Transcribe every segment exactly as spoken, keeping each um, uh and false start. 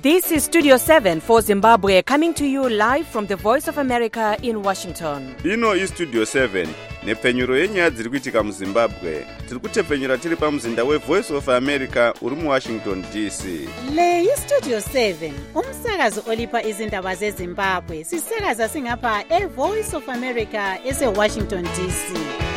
This is Studio seven for Zimbabwe, coming to you live from the Voice of America in Washington. Ino is Studio seven, nepfenyuro yenyaya dziri kuitika muZimbabwe. Tiri kutepfenyura tiri pamuzinda weVoice of America uri muWashington D C. Le iStudio seven, umsakazo olipa izindaba zeZimbabwe. Sisakaza singapha eVoice of America eseWashington D C.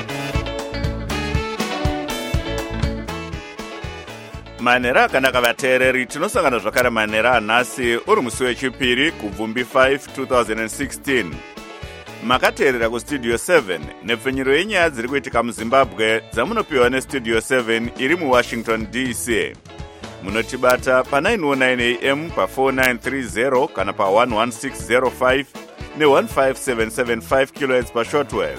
Manera akanaka vateereri, tinosangana zvakare manera anhasi uri musi wechipiri kubvumbi five twenty sixteen. Makateerera kuStudio seven nepfenyuro yenyaya dziri kuitika muZimbabwe dzamunopiwa neStudio seven iri muWashington D C. Munotibata pa nine oh nine A M pa four nine three zero kana pa one one six zero five ne one five seven seven five kilohertz pa shortwave.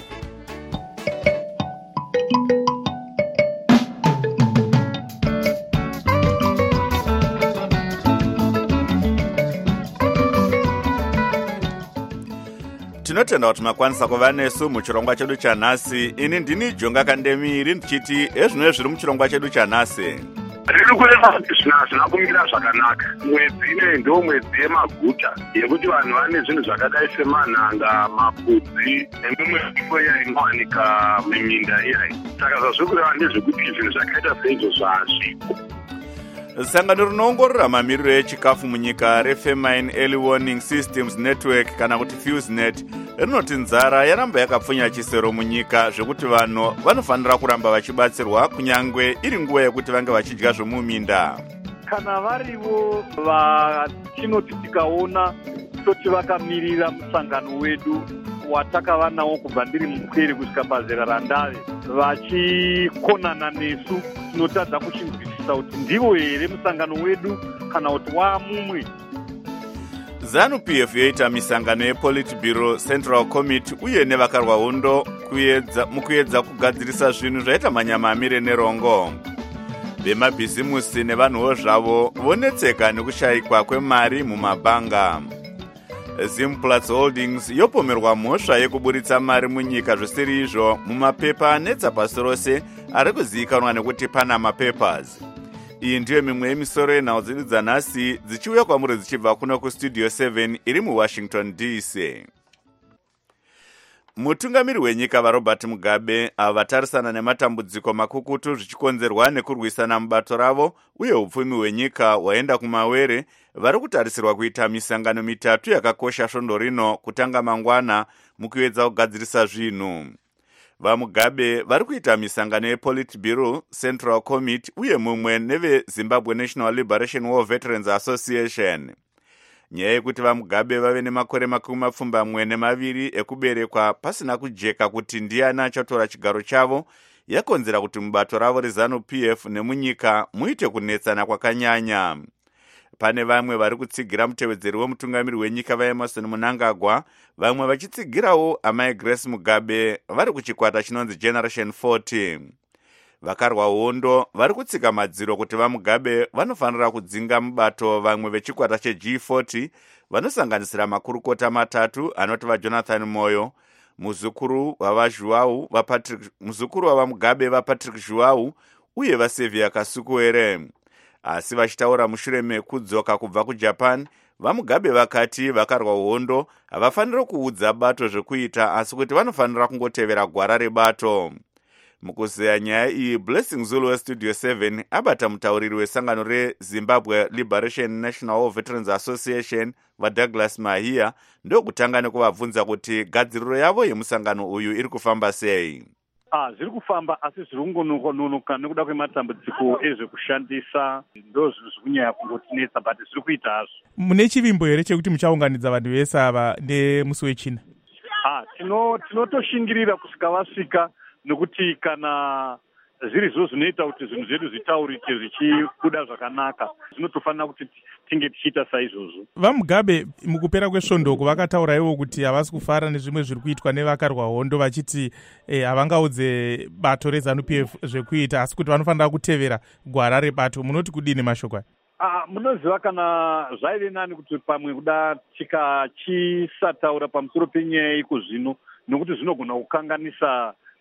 Tinotenda kuti makwanisa kuva nesu muchirongwa chedu chanhasi. Ini ndini Jonga Kandemiri ndichiti ezvino zviri muchirongwa chedu chanhasi. Riri kureva kuti zvinhu hazvina kumira zvakanaka. Mwedzi ine ndo mwedzi yemaguta yekuti vanhu vane zvinhu zvakadai semanhanga, mapudzi nemimwe mifuwo inowanika muminda iyayi. Saka zvazviri kureva ndezvekuti zvinhu zvakaita seizvozvo hazvipo. Sangano rinoongorora mamiriro echikafu munyika reFamine Early Warning Systems Network kana kuti FuseNet rinoti nzara yaramba yakapfunya chisero munyika zvekuti vanhu vanofanira kuramba vachibatsirwa kunyangwe iri nguva yekuti vange vachidya zvomuminda. Kana varivo vatinoti tikaona toti vakamirira musangano wedu watakava nawo kubva ndiri mukwiri kusvika pazera randave vachikonana nesu, tinotadza kuchinzwisisa kuti ndivo here musangano wedu kana kuti wamumwe. ZANU-P F yoita misangano yePolitburo Central Committee uye nevakarwa hondo mukuedza kugadzirisa zvinhu zvaita manyama amire nerongo. Vemabhizimusi nevanhuwo zvavo vonetseka nekushayikwa kwemari mumabhanga. Zimplats Holdings yopomerwa mhosva yekuburitsa mari munyika zvisiri izvo mumapepa anetsa pasi rose ari kuzivikanwa nekuti Panama Papers. Iyi ndiyo mimwe yemisoro yenhau dzedu dzanhasi dzichiuya kwamuri dzichibva kuno kuStudio seven iri muWashington D C. Mutungamiri wenyika vaRobert Mugabe ava vatarisana nematambudziko makukutu zvichikonzerwa nekurwisana mubato ravo uye upfumi hwenyika hwaenda kumawere vari kutarisirwa kuita misangano mitatu yakakosha svondo rino kutanga mangwana mukuedza kugadzirisa zvinhu. VaMugabe vari kuita misangano yePolitburo Central Committee uye mumwe neveZimbabwe National Liberation War Veterans Association. Nyaya yekuti vaMugabe vave nemakore makumi mapfumbamwe nemaviri ekuberekwa pasina kujeka kuti ndiani achatora chigaro chavo yakonzera kuti mubato ravo reZANU-P F nemunyika muite kunetsana kwakanyanya. Pane vamwe vari kutsigira mutevedzeri wemutungamiri wenyika vaEmerson Mnangagwa, vamwe vachitsigirawo amai Grace Mugabe vari kuchikwata chinonzi Generation forty. Vakarwa hondo vari kutsika madziro kuti vaMugabe vanofanira kudzinga mubato vamwe vechikwata cheG forty vanosanganisira makurukota matatu anoti vaJonathan Moyo, muzukuru wavaJuau vaPatrick, muzukuru wavaMugabe vaPatrick Juau uye vaSevia Kasukuwere. Asi vachitaura mushure mekudzoka kubva kuJapan, vaMugabe vakati vakarwa hondo havafaniri kuudza bato zvekuita asi kuti vanofanira kungotevera gwara rebato. Mukuzeya nyaya iyi, Blessing Zulu weStudio seven abata mutauriri wesangano reZimbabwe Liberation National War Veterans Association vaDouglas Mahia ndokutanga nekuvabvunza kuti gadziriro yavo yemusangano uyu iri kufamba sei. Ah, zviri kufamba asi zviri kungononoka nekuda kwematambudziko ezvekushandisa ndo zvinhu zvikunyanya kungotinetsa but zviri kuita hazvo. Mune chivimbo here chekuti muchaunganidza vanhu vese ava nemusi wechina? Ah, tino tinotoshingirira kusvika vasvika nekuti kana zviri zvo zvinoita kuti zvinhu zvedu zvitaurike zvichibuda zvakanaka zvinotofanira kuti tinge tichiita saizvozvo. VaMugabe mukupera kwesvondoko vakatauraiwo kuti havasi kufara nezvimwe zviri kuitwa nevakarwa hondo vachiti eh, havangaudze bato reZANU-P F zvekuita asi kuti vanofanira kutevera gwara rebato. Munoti kudini mashoko aya? Ah, munoziva kana zvaive nani kuti pamwe kuda tikachisataura pamusoro penyaya iko zvino nokuti zvinogona kukanganisa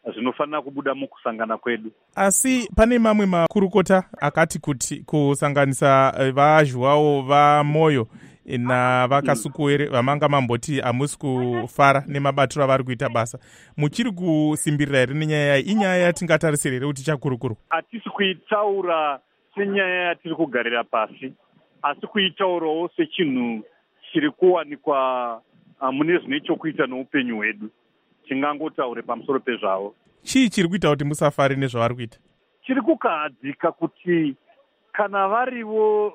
zvinofanira kubuda mukusangana kwedu. Asi pane mamwe makurukota akati kuti kusanganisa vazhwawo vamoyo navakasukuwere vamanga mamboti hamusi kufara nemabatiro avari kuita basa, muchiri kusimbirira here nenyaya iyi? Inyaya yatingatarisira here kuti chakurukuru? Hatisi kuitaura senyaya yatiri kugarira pasi, asi kuitaurawo sechinhu chiri kuwanikwa mune zvine chokuita noupenyu hwedu. Tingangotaure pamusoro pezvavo. Chii chiri kuita kuti musafari nezvavari kuita? Chiri kukahadzika kuti kana varivo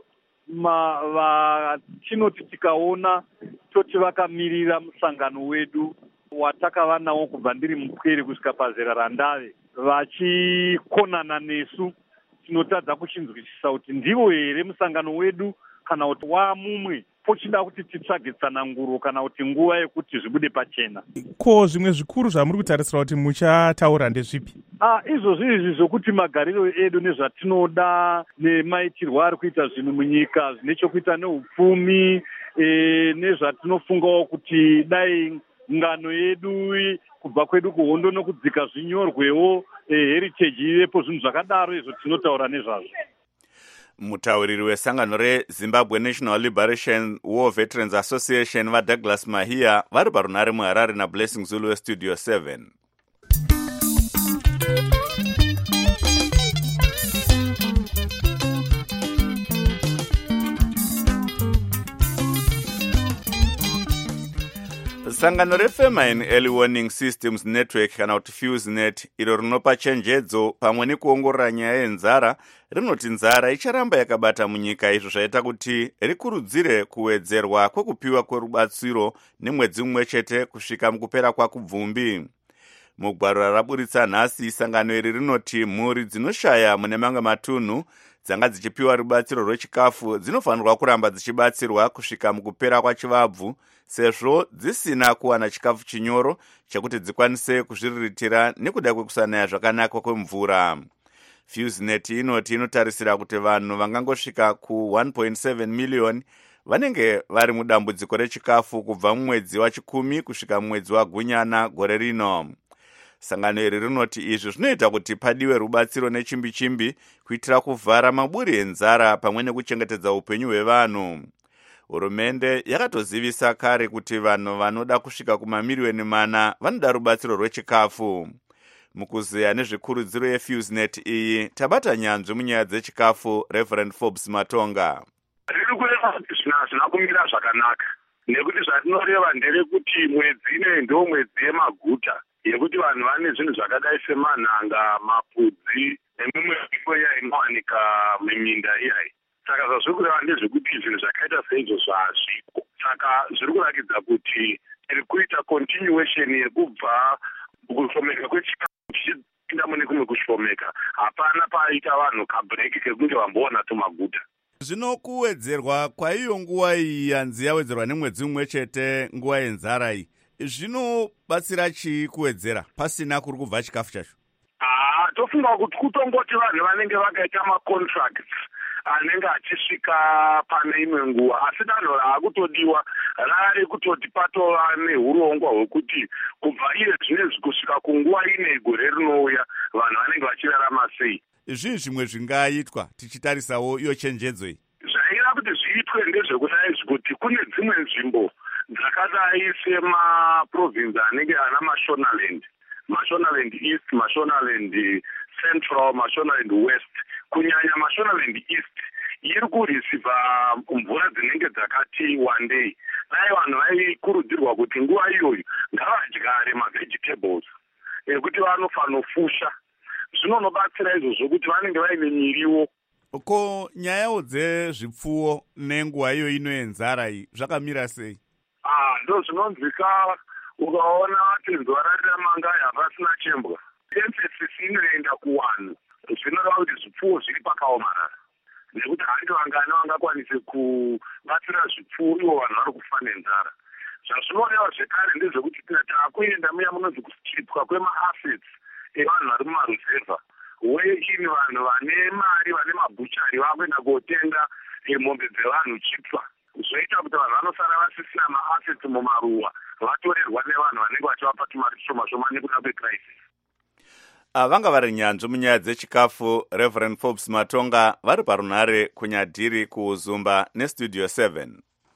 vatinoti tikaona toti vakamirira musangano wedu watakava nawo kubva ndiri mupwere kusvika pazera randave, vachikonana nesu, tinotadza kuchinzwisisa kuti ndivo here musangano wedu kana kuti wamumwe pochida kuti titsvage tsananguro kana kuti nguva yekuti zvibude pachena. Ko zvimwe zvikuru zvamuri kutarisira kuti muchataura ndezvipi? Ah, izvozvo izvi zvokuti magariro edu nezvatinoda nemaitirwo ari kuita zvinhu munyika zvine chokuita neupfumi, e, nezvatinofungawo kuti dai ngano yedu kubva kwedu kuhondo nokudzika zvinyorwewo, e, heritage ivepo, zvinhu zvakadaro izvo tinotaura nezvazvo. Mutauriri wesangano reZimbabwe National Liberation War Veterans Association vaDouglas Mahia vari parunare muHarare naBlessing Zulu weStudio seven. Sangano reFemine Early Warning Systems Network kana kuti FuseNet, iro rinopa chenjedzo pamwe nekuongorora nyaya yenzara, rinoti nzara icharamba yakabata munyika, izvo zvaita kuti rikurudzire kuwedzerwa kwekupiwa kwerubatsiro nemwedzi mumwe chete kusvika mukupera kwakubvumbi. Mugwaro raburitsa nhasi, sangano iri rinoti mhuri dzinoshaya mune mamwe matunhu dzanga dzichipiwa rubatsiro rwechikafu dzinofanirwa kuramba dzichibatsirwa kusvika mukupera kwachivabvu, sezvo dzisina kuwana chikafu chinyoro chekuti dzikwanise kuzviriritira nekuda kwekusanaya zvakanaka kwemvura. FuseNet inoti inotarisira kuti vanhu vangangosvika ku one point seven million vanenge vari mudambudziko rechikafu kubva mumwedzi wachikumi kusvika mumwedzi waGunyana gore rino. Sangano iri rinoti izvi zvinoita kuti padiwe rubatsiro nechimbi-chimbi kuitira kuvhara maburi enzara pamwe nekuchengetedza upenyu hwevanhu. Hurumende yakatozivisa kare kuti vanhu vanoda kusvika kumamiliyoni mana vanoda rubatsiro rwechikafu. Mukuzeya nezvikurudziro yeFuseNet iyi, tabata nyanzvi munyaya dzechikafu Reverend Forbes Matonga. Riri kureva kuti zvinhu hazvina kumira zvakanaka, nekuti zvatinoreva nderekuti mwedzi ine ndo mwedzi yemaguta, yekuti vanhu vane zvinhu zvakadai semanhanga, mapudzi nemimwe mipo iya inowanika muminda iyayi. Saka zvazviri kureva ndezvekuti zvinhu zvakaita seizvozvo hazvipo. Saka zviri kurakidza kuti tiri kuita continuation yekubva kushomeka kwechikafu chichipinda mune kumwe kushomeka. Hapana paita vanhu kabreak kekunge vamboona tumaguta. Zvino kuwedzerwa kwaiyo nguva iyi yanzi yawedzerwa nemwedzi mumwe chete nguva yenzara iyi, zvinobatsira chii kuwedzera pasina kuri kubva chikafu chacho? Ah, tofunga kuti kutongoti vanhu vanenge vakaita macontracts anenge achisvika pane imwe nguva, asi danho raakutodiwa rari kutoti patova neurongwa hwekuti kubva iye zvinezvi kusvika kunguva ine gore rinouya vanhu vanenge vachirarama sei. Zvii zvimwe zvingaitwa tichitarisawo iyo chenjedzo iyi? Zvaira kuti zviitwe ndezvekudai kuti kune dzimwe nzvimbo dzakadai semaprovince anenge ana mashonaland, mashonaland east, mashonaland central, mashonaland west. Kunyanya mashonaland east iri kurisivha mvura dzinenge dzakati one day. Dai vanhu vaikurudzirwa kuti nguva iyoyo ngavadyare mavegetables ekuti vanofanofusha. Zvinonobatsira izvozvo kuti vanenge vaine miriwo. Ko nyayawo dzezvipfuwo nenguva iyo ino yenzara iyi zvakamira sei? Ah, ndo zvinonzwika ukaona kuti zuva rariramangaya hapasina chembwa. Emphasis inoenda kuwanhu. Zvinoreva kuti zvipfuwo zviri pakaomarara, nekuti handi vangani vangakwanise kubatsira zvipfuwo ivo vanhu vari kufa nenzara. Zvazvinoreva zvekare ndezvekuti taakuenda muya munonzi kuchipwa kwema-assets evanhu vari mumaruzevha, wechini vanhu vane mari vane mabhuchari vakuenda kotenga mombe dzevanhu chipwa, zvoita kuti vanhu vanosara vasisina ma-assets mumaruwa, vatorerwa nevanhu vanenge vachivapa tumari tushoma shoma nekuda kwecrisis. vanga vari nyanzvi munyaya dzechikafu Reverend Forbes Matonga vari parunhare kunyadhiri kuuzumba nestudio seven.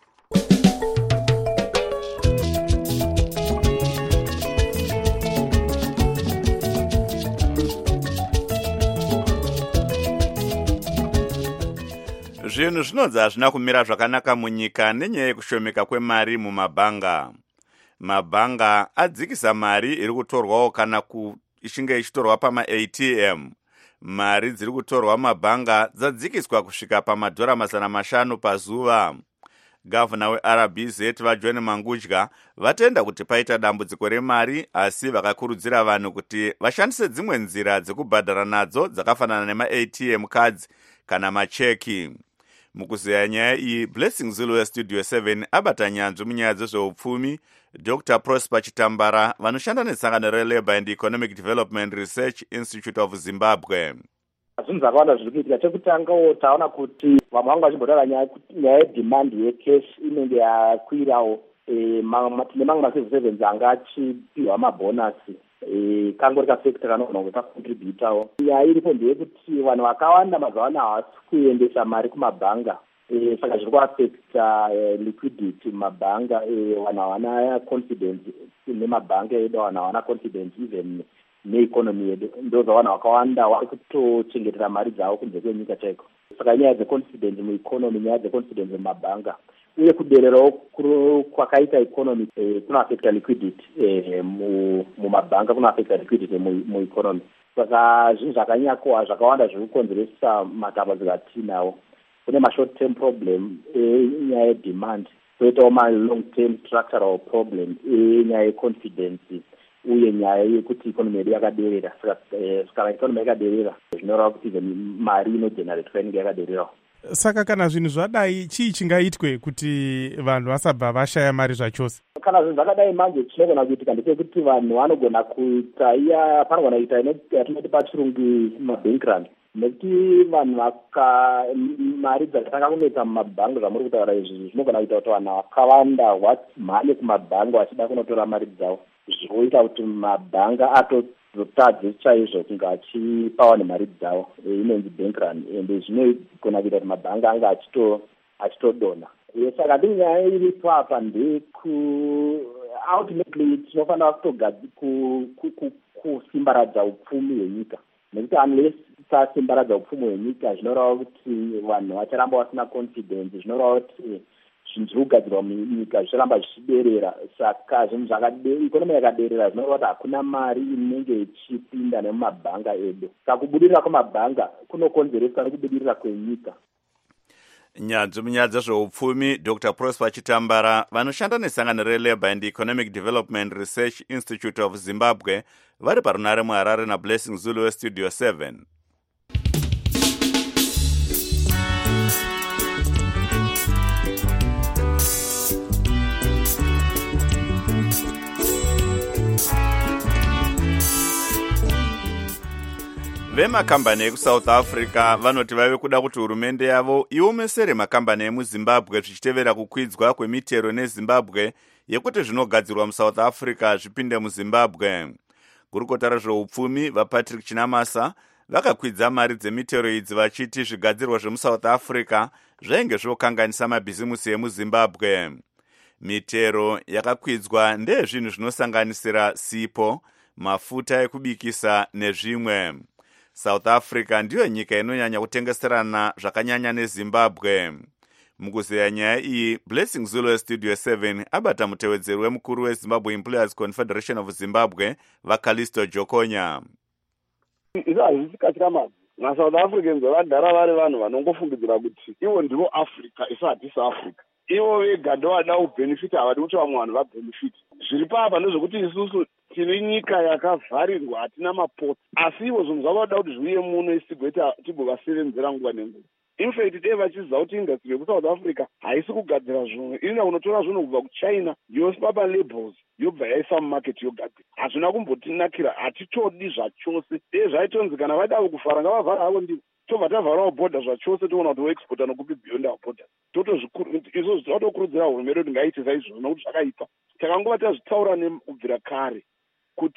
Zvinhu zvinonzi hazvina kumira zvakanaka munyika nenyaya yekushomeka kwemari mumabhanga. Mabhanga adzikisa mari iri kutorwawo kana ichinge ichitorwa pama-A T M. Mari dziri kutorwa mabhanga dzadzikiswa kusvika pamadhora mazana mashanu pazuva. Gavana weR B Z vaJohn Mangudya vatenda kuti paita dambudziko remari, asi vakakurudzira vanhu kuti vashandise dzimwe nzira dzekubhadhara nadzo dzakafanana nema-A T M cards kana macheki. Mukuzeya nyaya iyi, Blessing Zulu westudio seven abata nyanzvi munyaya dzezveupfumi Doctor Prosper Chitambara vanoshanda nesangano reLabour and Economic Development Research Institute of Zimbabwe. Zvinhu zvakawanda zviri kuitika. Chekutangawo taona kuti vamwe vanga vachimbotaura nyaya yedemand yecash inenge yakwirawo. Tine mamwe macivil servants anga achipiwa mabhonasi kangori kafekta kanogona kunge kakontributawo. Nyaya iripo ndeyekuti vanhu vakawanda mazuva ano havasi kuendesa mari kumabhanga, saka zviri kuafekta liquidity mumabhanga. Vanhu havana confidence nemabhanga edu, vanhu havana confidence even neeconomy yedu. Ndo zvavanhu vakawanda vari kutochengetera mari dzavo kunze kwenyika chaiko. Saka nyaya dzeconfidence mueconomy, nyaya dzeconfidence mumabhanga uye kudererawo kwakaita economy kunoafekta liquidity mumabhanga, kunoafekta liquidity mueconomy. Saka zvinhu zvakanyakowa zvakawanda zviri kukonzeresa matambudziko atinawo. Kune ma-short term problem enyaya yedemand, kwoitawo ma-long term structural problem enyaya yeconfidence uye nyaya yekuti ikonomi yedu yakaderera. Saka kana ikonomi yakaderera zvinoreva kuti mari inogeneratwa inenge yakadererawo. Saka kana zvinhu zvadai, chii chingaitwe kuti vanhu vasabva vashaya mari zvachose? Kana zvinhu zvakadai manje chinogona kuitika ndechekuti vanhu vanogona kuita iya panogona kuita yatinoti pachirungu mabank run. Nekuti vanhu vaka mari dzakatanga kunetsa mumabhanga zvamuri kutaura izvi zvinogona kuita kuti vanhu vakawanda vamhanye kumabhanga vachida kunotora mari dzavo, zvoita kuti mabhanga atozotadze chaizvo kunge achipawa nemari dzavo, inonzi bank run, ende zvinogona kuita kuti mabhanga anga achitodona. Saka ndi nyaya iripo apa ndeku ultimately tinofanira kusimbaradza upfumi hwenyika, nekuti unless tasimbaradza upfumi hwenyika zvinoreva kuti vanhu vacharamba vasina confidence, zvinoreva kuti zvinhu zviri kugadzirwa munyika zvicharamba zvichiderera. Saka zvinhu zvakadei ikonomi yakaderera zvinoreva kuti hakuna mari inenge ichipinda nemumabhanga edu. Saka kubudirira kwemabhanga kunokonzeresa nekubudirira kwenyika. Nyanzvi munyaya dzezveupfumi Doctor Prosper Chitambara vanoshanda nesangano reLabour and Economic Development Research Institute of Zimbabwe vari parunhare muHarare naBlessing Zulu westudio seven. Vemakambani ekuSouth Africa vanoti vave kuda kuti hurumende yavo iomesere makambani emuZimbabwe zvichitevera kukwidzwa kwemitero neZimbabwe yekuti zvinogadzirwa muSouth Africa zvipinde muZimbabwe. Gurukota rezveupfumi vaPatrick Chinamasa vakakwidza mari dzemitero idzi vachiti zvigadzirwa zvemuSouth Africa zvainge zvokanganisa mabhizimusi emuZimbabwe. Mitero yakakwidzwa ndezvinhu zvinosanganisira sipo, mafuta ekubikisa nezvimwe. South Africa ndiyo nyika inonyanya kutengeserana zvakanyanya neZimbabwe. Mukuzeya nyaya iyi, Blessing Zulu westudio seven abata mutevedzeri wemukuru weZimbabwe Employers Confederation of Zimbabwe vaKalisto Jokonya. Izvo hazvisikachira mazvi. MaSouth Africans vadhara vari vanhu vanongofungidzira kuti ivo ndivo Africa, isu hatisi Africa. Ivo vega ndovada kubenefita, havadi kuti vamwe vanhu vabenefite. Zviri papa ndezvekuti isusu tiri nyika yakavharirwa, hatina mapoti, asi ivo zvinhu zvavada kuti zviuye muno isigweta tigovasevenzera nguva nenguva. Infact dei vachiziva kuti industry yekuSouth Africa haisi kugadzira zvinhu, ina kunotora zvinhu kubva kuChina yosipapa labels yobva yaisa mumarket yogadzira. Hazvina kumbotinakira, hatitodi zvachose. Dei zvaitonzi kana vaida kufara ngavavhara havo ndivo. Tobva tavharawo bhodha zvachose toona kuti voexporta nokupi beyond our borders. Izvo zvatokurudzira hurumende kuti ngaiite saizvozvo nokuti zvakaipa. Takangova tazvitaura nekubvira kare kuti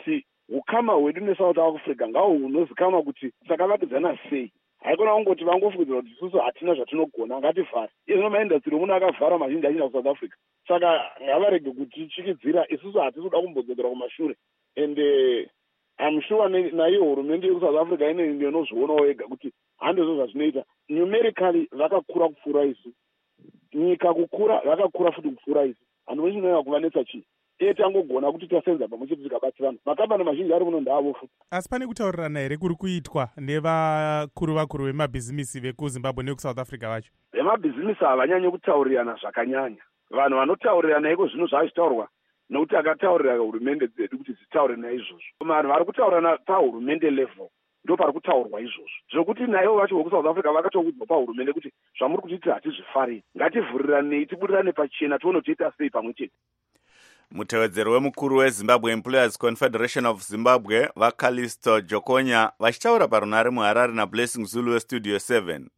ukama hwedu nesouth africa ngaho hunozikanwa kuti takavakidzana sei. Haikona kungoti vangofungidzira kuti isusu hatina zvatinogona ngativhare. Izvo maindastry munhu akavhara mazhinji achina kusouth africa. Saka ngavarege kutichikidzira, isusu hatisi kuda kumbodzokera kumashure. And uh, I'm sure naiyo hurumende yekusouth africa ine inozvionawo yega kuti handizvo zvazvinoita. Numerically vakakura kupfuura isu. Nyika kukura vakakura futi kupfuura isu. Vanhu vechinonyanya kuvanetsa chii? Iye tangogona kuti tasenza pamwe chete tikabatsirana. Makambani mazhinji ari muno ndaavo futi. Asi pane kutaurirana here kuri kuitwa nevakuru vakuru vemabhizimisi vekuzimbabwe nekusouth africa vacho? Vemabhizimisi havanyanyi kutaurirana zvakanyanya. Vanhu vanotaurirana iko zvinhu zvazvitaurwa nokuti akataurira hurumende dzedu kuti dzitaure naizvozvo. Vanhu vari kutaurirana pahurumende level ndo pari kutaurwa izvozvo. Zvokuti naivo vacho vekusouth africa vakatoudzwa pahurumende kuti zvamuri kuti hatizvifariri. Ngativhuriranei tibudirane pachena tione kuti toita sei pamwe chete. Mutevedzeri wemukuru weZimbabwe Employers Confederation of Zimbabwe vaKalisto Jokonya vachitaura parunare muHarare naBlessing Zulu weStudio seven.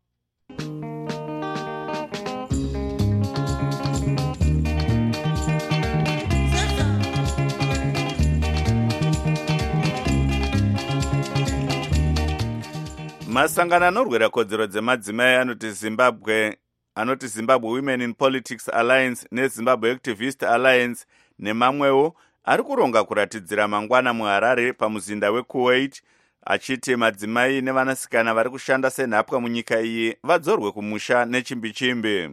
Masangano anorwira kodzero dzemadzimai anoti Zimbabwe anoti Zimbabwe Women in Politics Alliance neZimbabwe Activist Alliance nemamwewo ari kuronga kuratidzira mangwana muHarare pamuzinda weKuwait achiti madzimai nevanasikana vari kushanda senhapwa munyika iyi vadzorwe kumusha nechimbi-chimbi.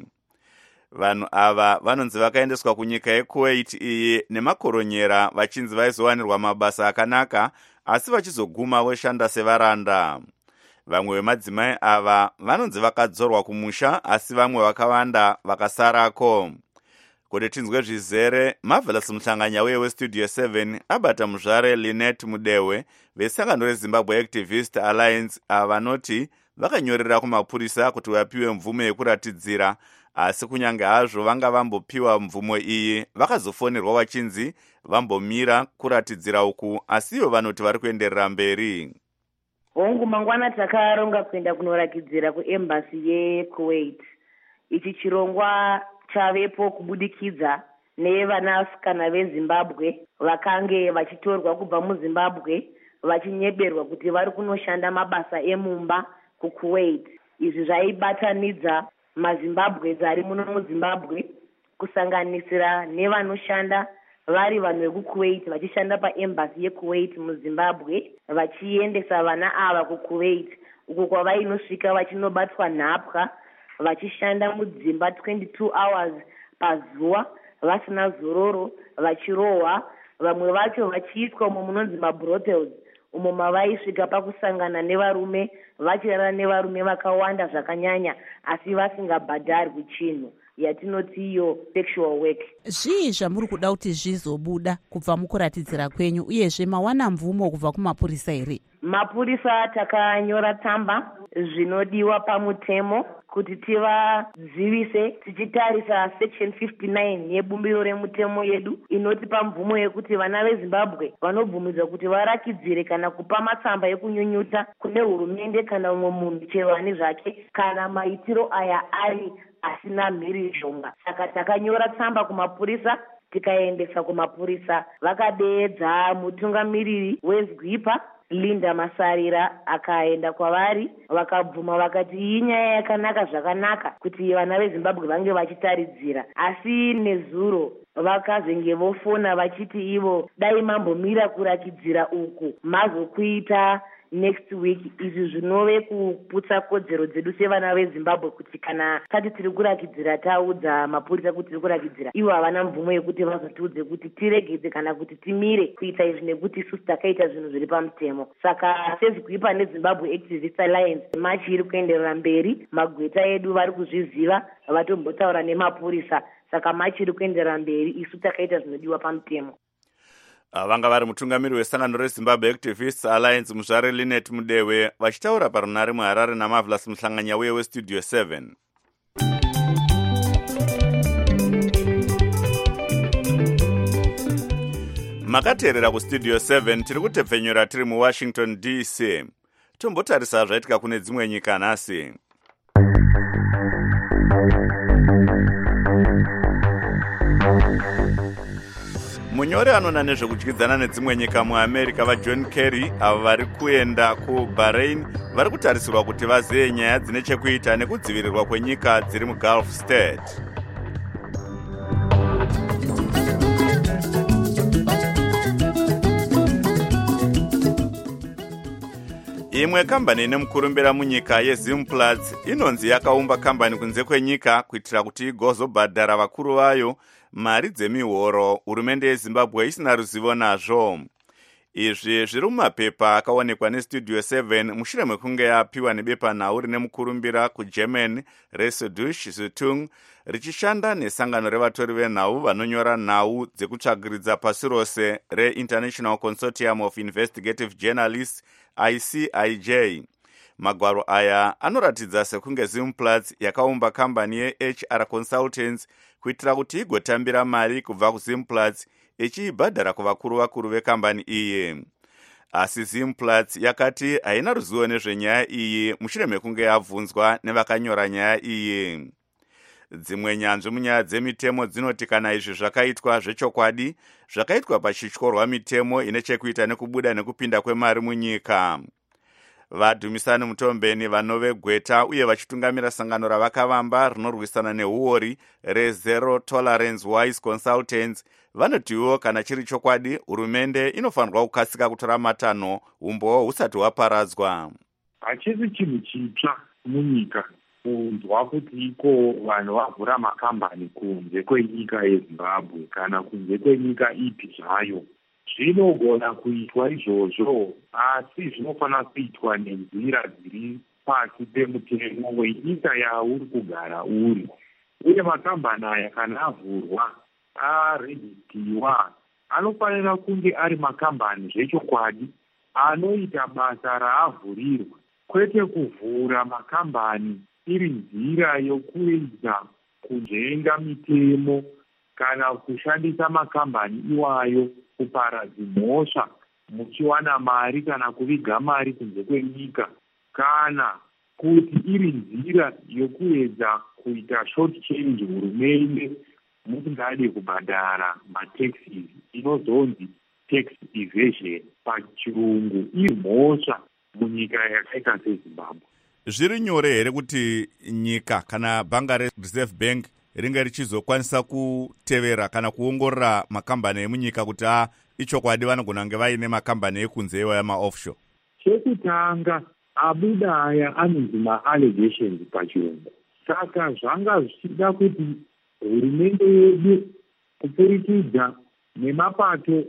Vanhu ava vanonzi vakaendeswa kunyika yeKuwait iyi nemakoronyera vachinzi vaizowanirwa mabasa akanaka asi vachizoguma voshanda sevaranda. Vamwe vemadzimai ava vanonzi vakadzorwa kumusha asi vamwe vakawanda vakasarako. Kuti tinzwe zvizere, Marvelous Muhlanganya uye weStudio seven abata muzvare Linet Mudewe vesangano reZimbabwe Activist Alliance avanoti vakanyorera kumapurisa kuti vapiwe mvumo yekuratidzira, asi kunyange hazvo vanga vambopiwa mvumo iyi vakazofonerwa vachinzi vambomira kuratidzira uku, asi ivo vanoti vari kuenderera mberi. Hongu mangwana takaronga kuenda kunorakidzira kuembassy yeKuwait. Ichi chirongwa chavepo kubudikidza nevanasikana veZimbabwe vakange vachitorwa kubva muZimbabwe vachinyeberwa kuti vari kunoshanda mabasa emumba kuKuwait. Izvi zvaibatanidza maZimbabwe ari muno muZimbabwe kusanganisira nevanoshanda vari vanhu vekuKuwait vachishanda paembassy yeKuwait muZimbabwe vachiendesa vana ava kuKuwait uko kwavainosvika vachinobatwa nhapwa vachishanda mudzimba twenty-two hours pazuva vasina zororo vachirohwa, vamwe vacho vachiiswa umo munonzi mabrothels umo mavaisvika pakusangana nevarume vachirara nevarume vakawanda zvakanyanya asi vasingabhadharwi chinhu yatinoti iyo sexual work. Zvii zvamuri kuda kuti zvizobuda kubva mukuratidzira kwenyu uyezve mawana mvumo kubva kumapurisa here? Mapurisa takanyora tsamba zvinodiwa pamutemo kuti tivadzivise tichitarisa section fifty-nine yebumbiro remutemo yedu inotipa mvumo yekuti vana veZimbabwe vanobvumidzwa kuti varakidzire kana kupa matsamba ekunyunyuta kune hurumende kana umwe munhu chevani zvake kana maitiro aya ari asina mhirizhonga. Saka takanyora tsamba kumapurisa tikaendesa kumapurisa, vakadeedza mutungamiriri weZgwipa Linda Masarira akaenda kwavari vakabvuma vakati iyi nyaya yakanaka zvakanaka kuti vana veZimbabwe vange vachitaridzira, asi nezuro vakazenge vofona vachiti ivo dai mambomira kurakidzira uku mazokuita next week. Izvi zvinove kuputsa kodzero dzedu sevana veZimbabwe kuti kana tati tiri kurakidzira taudza mapurisa kuti tiri kurakidzira, ivo havana mvumo yekuti vazotiudze kuti tiregedze kana kuti timire kuita izvi nekuti isusu takaita zvinhu zviri pamutemo. Saka seZgwipa neZimbabwe Activist Alliance machi iri kuenderera mberi, magweta edu vari kuzviziva vatombotaura nemapurisa, saka machi iri kuenderera mberi, isu takaita zvinodiwa pamutemo. Vanga vari mutungamiri wesangano reZimbabwe Activists Alliance muzvare Linet Mudewe vachitaura parunare muHarare naMarvelous Muhlanganya uye weStudio seven. Makateerera kuStudio seven tiri kutepfenyura tiri muWashington D C. Tombotarisa zvaitika kune dzimwe nyika nhasi. munyori anoona nezvekudyidzana nedzimwe nyika muamerica vajohn kerry avo vari kuenda kubahrain vari kutarisirwa kuti vazive nyaya dzine chekuita nekudzivirirwa kwenyika dziri mugulf state. Imwe kambani ine mukurumbira munyika yeZimplats inonzi yakaumba kambani kunze kwenyika kuitira kuti igozobhadhara vakuru vayo mari dzemihoro hurumende yeZimbabwe isina ruzivo nazvo. Izvi zviri mumapepa akaonekwa nestudio seven mushure mekunge yapiwa nebepanhau rine mukurumbira kuGerman Resolution Zutung richishanda nesangano revatori venhau vanonyora nhau dzekutsvagiridza pasi rose reInternational Consortium of Investigative Journalists I C I J. Magwaro aya anoratidza sekunge Zimplats yakaumba kambani yeH R Consultants kuitira kuti igotambira mari kubva kuZimplats ichiibhadhara kuvakuru vakuru vekambani iyi. Asi Zimplats yakati haina ruzivo nezvenyaya iyi mushure mekunge yabvunzwa nevakanyora nyaya iyi. Dzimwe nyanzvi munyaya dzemitemo dzinoti kana izvi zvakaitwa zvechokwadi zvakaitwa pachityorwa mitemo ine chekuita nekubuda nekupinda kwemari munyika. Vadhumisani Mutombeni vanove Gweta uye vachitungamira sangano ravakavamba rinorwisana nehuori reZero Tolerance Wise Consultants vanotiwo kana chiri chokwadi hurumende inofanirwa kukasika kutora matanho umbowo husati hwaparadzwa. Hachisi chinhu chitsva munyika kunzwa kuti iko vanhu vavhura makambani kunze kwenyika yeZimbabwe kana kunze kwenyika ipi zvayo. Zvinogona kuitwa izvozvo, asi zvinofanira kuitwa nenzira dziri pasi pemutemo wenyika yauri kugara uri. Uye makambani aya kana avhurwa arejistiwa anofanira kunge ari makambani zvechokwadi anoita basa raavhurirwa, kwete kuvhura makambani iri nzira yokuedza kujenga mitemo kana kushandisa makambani iwayo kuparadza mhosva muchiwana mari kana kuviga mari kunze kwenyika, kana kuti iri nzira yokuedza kuita short change hurumende musingade kubhadhara mataxes inozonzi tax evasion pachirungu, iri mhosva munyika yakaita seZimbabwe. Zviri nyore here kuti nyika kana bhanga reReserve Bank ringe richizokwanisa kutevera kana kuongorora makambani emunyika kuti a ichokwadi vanogona kunge vaine makambani ekunze iwaya maoffshore? Chekutanga abuda aya anonzi ma-allegations pachirungu. Saka zvanga zvichida kuti hurumende yedu kupurikidza nemapato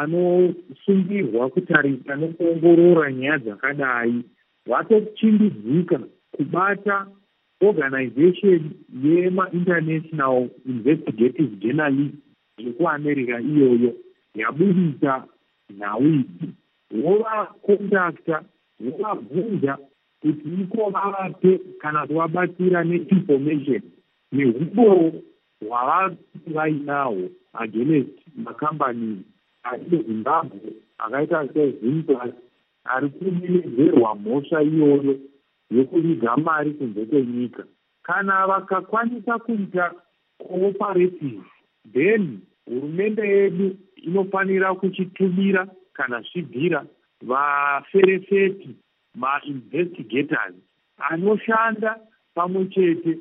anosungirwa kutarisa nekuongorora nyaya dzakadai vatochimbidzika kubata organization yema-International Investigative Journalists yekuAmerica iyoyo yabudisa nhau idzi. Vovakontakta, vovabvunza kuti iko vavape kana kuvabatsira neinformation nehubo hwavati vainawo against makambani ari muZimbabwe akaita seZimplats ari kuminezerwa mhosva iyoyo yokuviga mari kunze kwenyika. Kana vakakwanisa kuita cooperative, then hurumende yedu inofanira kuchitumira kana zvibhira vaferefeti ma-investigators anoshanda pamwe chete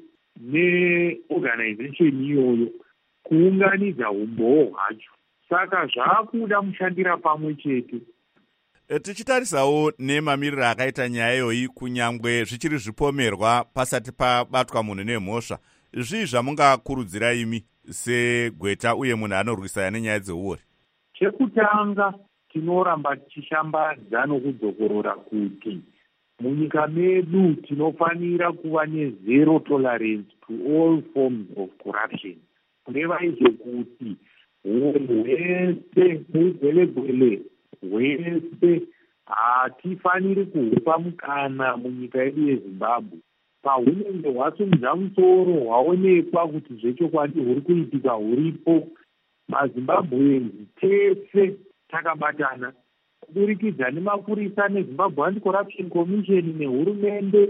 neorganization iyoyo kuunganidza umbowo hwacho. Saka zvaakuda mushandira pamwe chete. Tichitarisawo nemamiriro akaita nyaya iyoyi kunyangwe zvichiri zvipomerwa pasati pabatwa munhu nemhosva, zvii zvamungakurudzira imi seGweta uye munhu anorwisana nenyaya dzeuori? Chekutanga tinoramba tichishambadza nokudzokorora kuti munyika medu tinofanira kuva nezero tolerance to all forms of corruption. Kureva izvo kuti uori hwese mugwele-gwele hwese hatifaniri kuhupa mukana munyika yedu yeZimbabwe. Pahunenge hwasimudza musoro hwaonekwa kuti zvechokwadi huri kuitika huripo, maZimbabwenzi tese takabatana kuburikidza nemapurisa neZimbabwe Anti-Corruption Commission nehurumende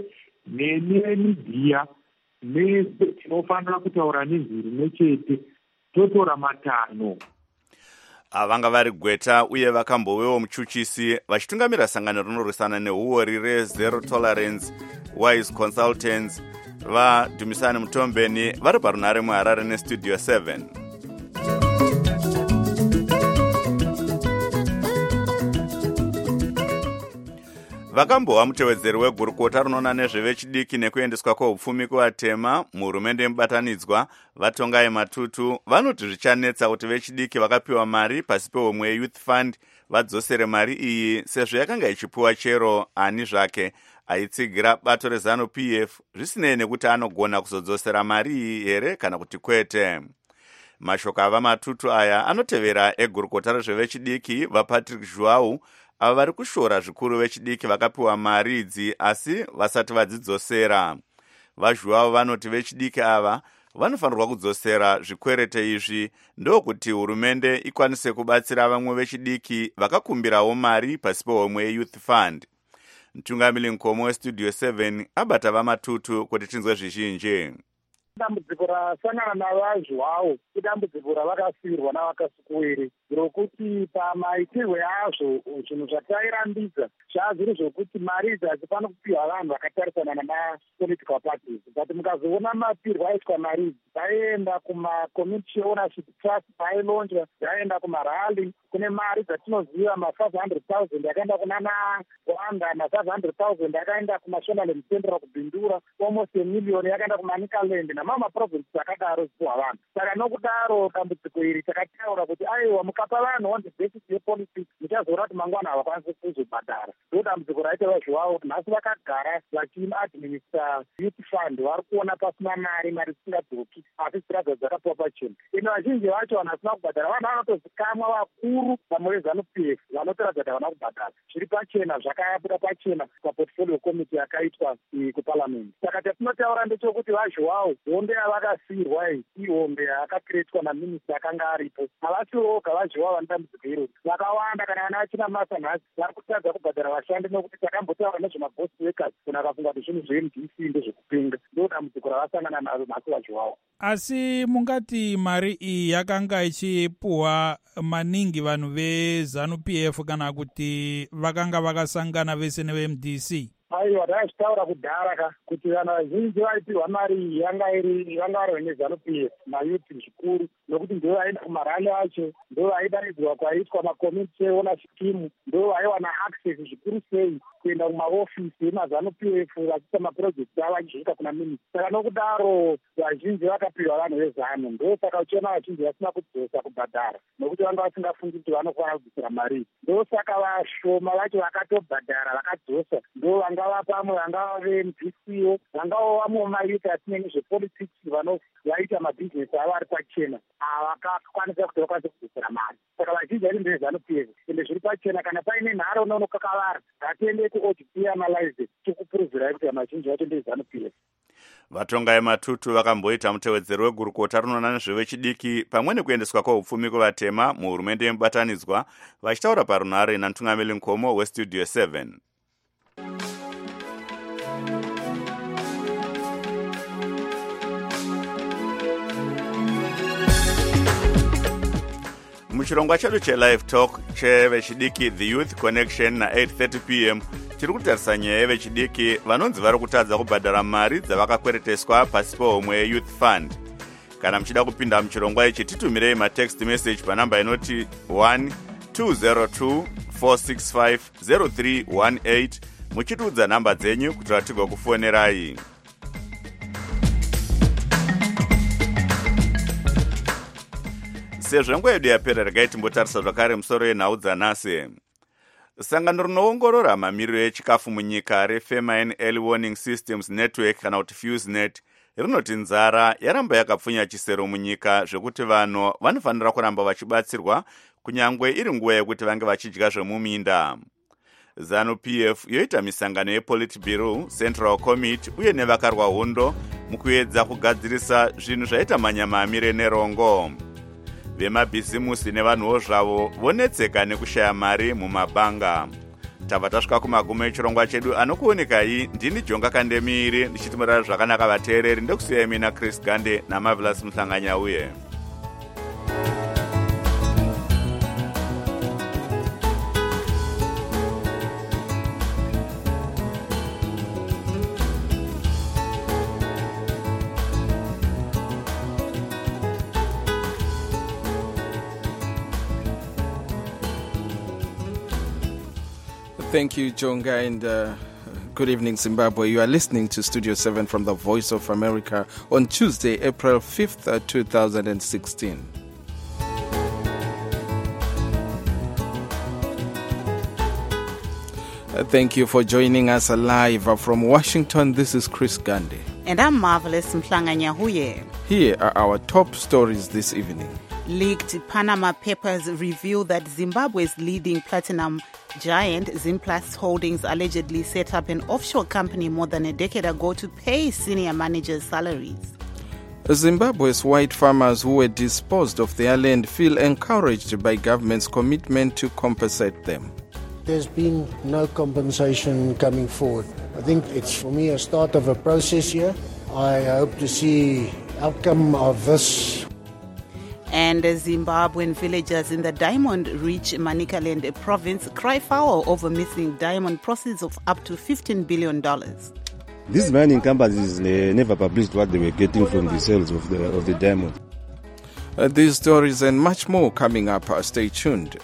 nemidhiya mese tinofanira kutaura nenzwi rimwe chete totora matanho. vanga vari gweta uye vakambovewo muchuchisi vachitungamira sangano rinorwisana neuori rezero tolerance wise consultants vadhumisani mutombeni vari parunhare muharare nestudio seven. Vakambova mutevedzeri wegurukota rinoona nezvevechidiki nekuendeswa kweupfumi kuvatema muhurumende yemubatanidzwa vatongai matutu vanoti zvichanetsa kuti vechidiki vakapiwa mari pasi pehomwe yeyouth fund vadzosere mari iyi sezvo yakanga ichipiwa chero ani zvake aitsigira bato rezanu P F zvisinei nekuti anogona kuzodzosera mari iyi here kana kuti kwete. Mashoko ava matutu aya anotevera egurukota rezvevechidiki vaPatrick Joao ava vari kushora zvikuru vechidiki vakapiwa mari idzi asi vasati vadzidzosera. VaJoao vanoti vechidiki ava vanofanirwa kudzosera zvikwerete izvi ndokuti hurumende ikwanise kubatsira vamwe vechidiki vakakumbirawo mari pasi pehomwe yeyouth fund. Mtungamiri Nkomo westudio seven abata vamatutu kuti tinzwe zvizhinji. Dambudziko rasangana navaJoao idambudziko ravakasiyirwa navakasikuwiri rokuti pamaitirwe azvo zvinhu zvatairambidza zvazviri zvokuti mari idzi hadzifana kupiwa vanhu vakatarisana namapolitical parties, but mukazoona mapirwo aitwa mari idzi dzaienda kumacommunity ownership trust vailonjwa, dzaienda kumarali. Kune mari dzatinoziva ma-five hundred thousand yakaenda kunana Rwanda, ma-five hundred thousand yakaenda kumashonaland central kubhindura, almost a million yakaenda kumanikaland namama maprovinsi akadaro zipuwa vanhu. Saka nokudaro dambudziko iri takataura kuti aiwa mukapa vanhu on the basis yepolitics muchazoona kuti mangwana havakwanisi kuzobhadhara. Ndo dambudziko raita vaJoao kuti nhasi vakagara vachiadminister youth fund vari kuona pasina mari, mari dzisingadzoki asi dziradzo dzakapiwa pachena. Ino vazhinji vacho vanhu vasina kubhadhara vanhu vanotozikamwa vakuru vamwe vezanu P F vanotoratidza kuti havana kubhadhara. Zviri pachena, zvakabuda pachena paportfolio committee yakaitwa kuparliament. Saka tatinotaura ndechekuti vaJoao hombe yavakasiyirwa iyi ihombe yakakiretwa naminista akanga aripo. Havasiwo voga vaJoao vane dambudziko iroro, vakawanda kana vana vachina masa nhasi vari kutadza kubhadhara vashandi nokuti takambotaura nezvemaghost workers kuna akafunga kuti zvinhu zve-M D C ndezvekupenga. Ndo dambudziko ravasangana naro nhasi vaJoao. Asi mungati mari iyi yakanga ichipuwa maningi vanhu vezanu P F kana kuti vakanga vakasangana vese neve-M D C? Aiwa, taizvitaura kudhara ka kuti vanhu vazhinji vaipirwa mari iyi yanga iri yanga vari nezanu P F mayuthi zvikuru, nokuti ndo vaenda kumarali acho, ndo vaidanidzwa kwaitwa macommunity ownership scheme, ndo vaiwana access zvikuru sei kuenda kumaofisi emazanu P F vachiita maprojekti avo vachisvika kuna minista. Saka nokudaro vazhinji vakapiwa vanhu vezanu, ndo saka uchiona vazhinji vasina kudzosa kubhadhara nokuti vanga vasingafungi kuti vanofanira kudzosera mari. Ndo saka vashoma vacho vakatobhadhara vakadzosa, ndo vanga vapamwe vangava ve-M D C, vangava vamwe mayuthi asine nezvepolitics vaita mabhizinesi avo ari pachena havakakwanisa kuti vakwanise kudzosera mari. Saka vazhinji vari ndezanu P F ende zviri pachena. Kana paine nharo nonokakavara ngatiende ku-O G P analyze tikupruvirai kuti vazhinji vacho ndezanu P F. Vatongai matutu vakamboita mutevedzeri wegurukota rinoona nezvevechidiki pamwe nekuendeswa kweupfumi kuvatema muhurumende yemubatanidzwa vachitaura parunhare naMtungamiri Nkomo westudio seven. Muchirongwa chedu che-live talk chevechidiki The Youth Connection na-eight thirty p m tiri kutarisa nyaya yevechidiki vanonzi vari kutadza kubhadhara mari dzavakakwereteswa pasi pehomwe yeyouth fund. Kana muchida kupinda muchirongwa ichi titumirei matext message panhamba inoti one two zero two four six five zero three one eight muchitiudza nhamba dzenyu kuti tigokufonerai. Sezvo nguva yedu yapera regai timbotarisa zvakare musoro yenhau dzanhasi. Sangano rinoongorora mamiriro echikafu munyika reFamine Early Warning Systems Network kana kuti FuseNet rinoti nzara yaramba yakapfunya chisero munyika zvekuti vanhu vanofanira kuramba vachibatsirwa kunyangwe iri nguva yekuti vange vachidya zvemuminda. Zanu P F yoita misangano yePolitburo, Central Committee uye nevakarwa hondo mukuedza kugadzirisa zvinhu zvaita manyama amire nerongo. Vemabhizimusi nevanhuwo zvavo vonetseka nekushaya mari mumabanga. Tabva tasvika kumagumo echirongwa chedu anokuonekai ndini Jonga Kandemiri ndichitimurira zvakanaka vateereri ndokusiyai mina Chris Gande naMarvelous Muhlanganyauye. Thank you, Jonga, and uh, good evening, Zimbabwe. You are listening to Studio seven from the Voice of America on Tuesday, April fifth, uh, two thousand sixteen. Uh, thank you for joining us live uh, from Washington. This is Chris Gandhi. And I'm Marvelous Mhlanga Nyahuye. Here are our top stories this evening. Leaked Panama Papers reveal that Zimbabwe's leading platinum giant Zimplats Holdings allegedly set up an offshore company more than a decade ago to pay senior managers' salaries. Zimbabwe's white farmers who were disposed of their land feel encouraged by government's commitment to compensate them. There's been no compensation coming forward. I think it's, for me, a start of a process here. I hope to see outcome of this. And Zimbabwean villagers in the diamond-rich Manicaland province cry foul over missing diamond proceeds of up to fifteen billion dollars. These mining companies never published what they were getting from the sales of the, of the diamond. Uh, these stories and much more coming up. Uh, stay tuned.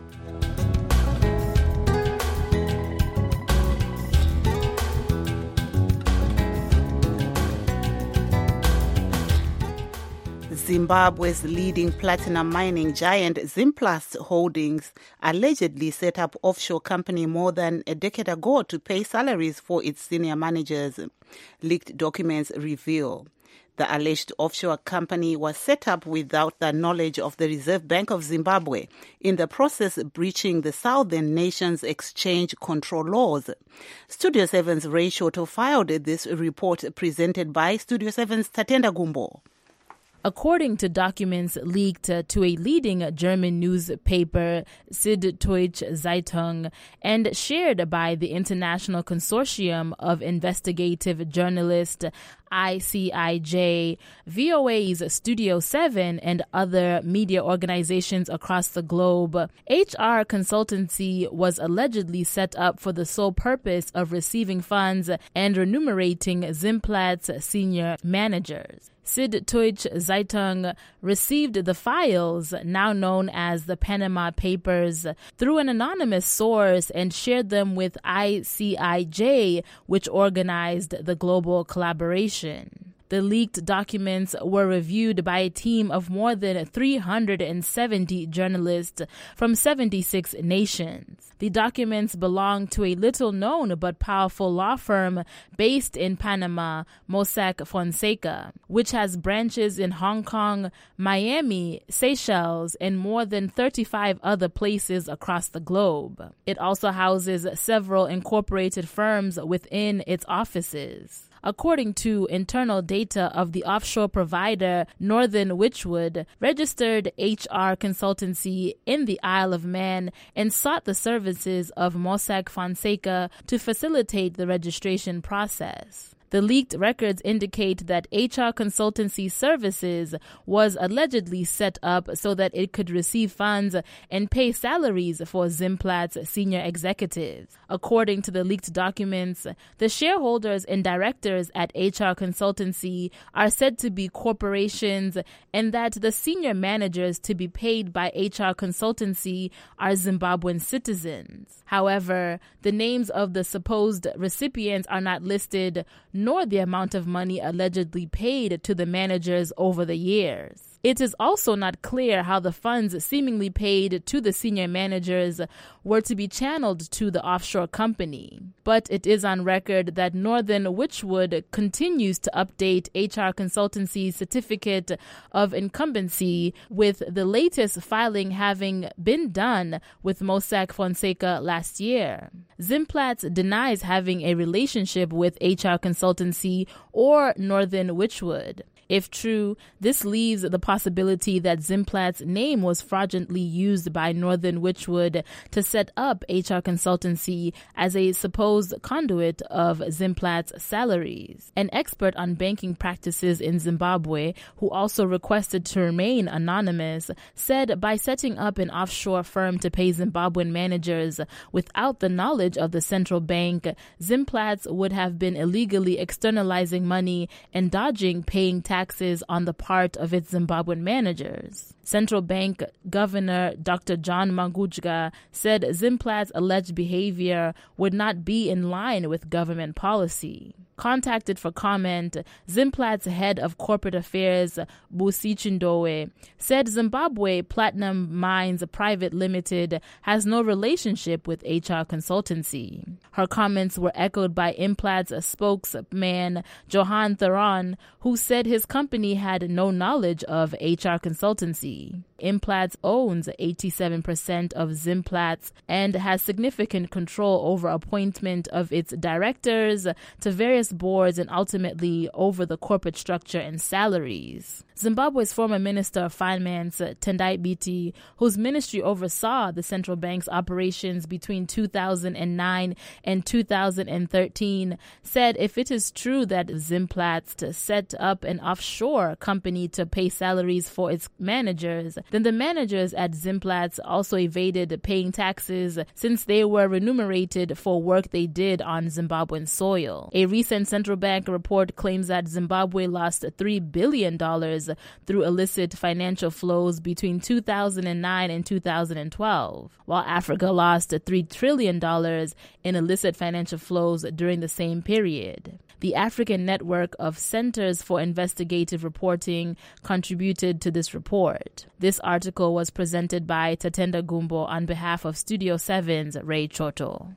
Zimbabwe's leading platinum mining giant Zimplats Holdings allegedly set up offshore company more than a decade ago to pay salaries for its senior managers. Leaked documents reveal the alleged offshore company was set up without the knowledge of the Reserve Bank of Zimbabwe, in the process breaching the southern nation's exchange control laws. Studio seven's Ray Shoto filed this report, presented by Studio seven's Tatenda Gumbo. According to documents leaked to a leading German newspaper, Süddeutsche Zeitung, and shared by the International Consortium of Investigative Journalists, I C I J, V O A's Studio seven, and other media organizations across the globe, H R consultancy was allegedly set up for the sole purpose of receiving funds and remunerating Zimplats senior managers. Süddeutsche Zeitung received the files, now known as the Panama Papers, through an anonymous source and shared them with I C I J, which organized the global collaboration. The leaked documents were reviewed by a team of more than three hundred seventy journalists from seventy-six nations. The documents belong to a little-known but powerful law firm based in Panama, Mossack Fonseca, which has branches in Hong Kong, Miami, Seychelles, and more than thirty-five other places across the globe. It also houses several incorporated firms within its offices. According to internal data of the offshore provider Northern Witchwood, registered H R consultancy in the Isle of Man, and sought the services of Mossack Fonseca to facilitate the registration process. The leaked records indicate that H R consultancy services was allegedly set up so that it could receive funds and pay salaries for Zimplats senior executives. According to the leaked documents, the shareholders and directors at H R consultancy are said to be corporations, and that the senior managers to be paid by H R consultancy are Zimbabwean citizens. However, the names of the supposed recipients are not listed, nor the amount of money allegedly paid to the managers over the years. It is also not clear how the funds seemingly paid to the senior managers were to be channeled to the offshore company. But it is on record that Northern Witchwood continues to update H R Consultancy's certificate of incumbency, with the latest filing having been done with Mossack Fonseca last year. Zimplats denies having a relationship with H R Consultancy or Northern Witchwood. If true, this leaves the possibility that Zimplats' name was fraudulently used by Northern Witchwood to set up H R Consultancy as a supposed conduit of Zimplats' salaries. An expert on banking practices in Zimbabwe, who also requested to remain anonymous, said by setting up an offshore firm to pay Zimbabwean managers without the knowledge of the central bank, Zimplats would have been illegally externalizing money and dodging paying taxes taxes on the part of its Zimbabwean managers. Central Bank Governor Doctor John Magujga said Zimplat's alleged behavior would not be in line with government policy. Contacted for comment, Zimplat's head of corporate affairs, Busi Chindowe, said Zimbabwe Platinum Mines Private Limited has no relationship with H R consultancy. Her comments were echoed by Implat's spokesman, Johan Theron, who said his company had no knowledge of H R consultancy. Implats owns eighty-seven percent of Zimplats and has significant control over appointment of its directors to various boards and ultimately over the corporate structure and salaries. Zimbabwe's former Minister of Finance, Tendai Biti, whose ministry oversaw the central bank's operations between two thousand nine and two thousand thirteen, said if it is true that Zimplats set up an offshore company to pay salaries for its managers, then the managers at Zimplats also evaded paying taxes since they were remunerated for work they did on Zimbabwean soil. A recent central bank report claims that Zimbabwe lost three billion dollars through illicit financial flows between two thousand nine and two thousand twelve, while Africa lost three trillion dollars in illicit financial flows during the same period. The African Network of Centers for Investigative Reporting contributed to this report. This article was presented by Tatenda Gumbo on behalf of Studio seven's Ray Choto.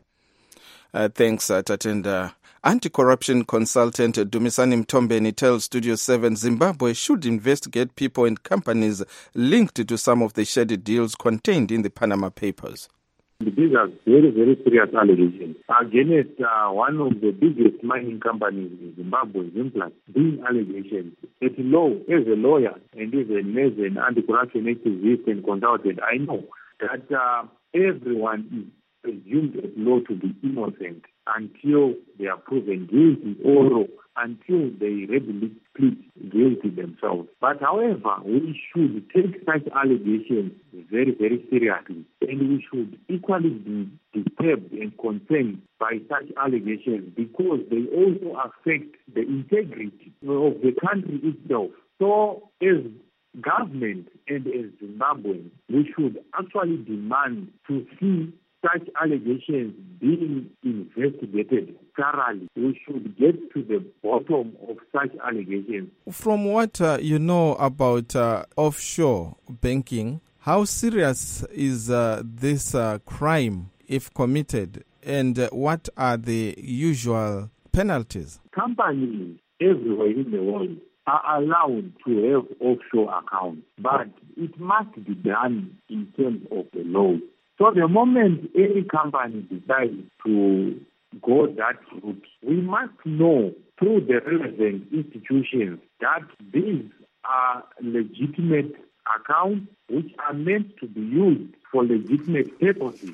Uh, thanks, uh, Tatenda. Anti-corruption consultant Dumisani Mtombeni tells Studio seven Zimbabwe should investigate people and companies linked to some of the shady deals contained in the Panama Papers. These are very, very serious allegations against uh, one of the biggest mining companies in Zimbabwe, Zimplats. These allegations, at law, as a lawyer and even as an anti-corruption activist and consultant, I know that uh, everyone is presumed at law to be innocent until they are proven guilty or until they readily plead guilty themselves. But however, we should take such allegations very, very seriously, and we should equally be disturbed and concerned by such allegations because they also affect the integrity of the country itself. So as government and as Zimbabweans, we should actually demand to see such allegations being investigated thoroughly. We should get to the bottom of such allegations. From what uh, you know about uh, offshore banking, how serious is uh, this uh, crime if committed, and uh, what are the usual penalties? Companies everywhere in the world are allowed to have offshore accounts, but it must be done in terms of the law. So the moment any company decides to go that route, we must know through the relevant institutions that these are legitimate accounts which are meant to be used for legitimate purposes.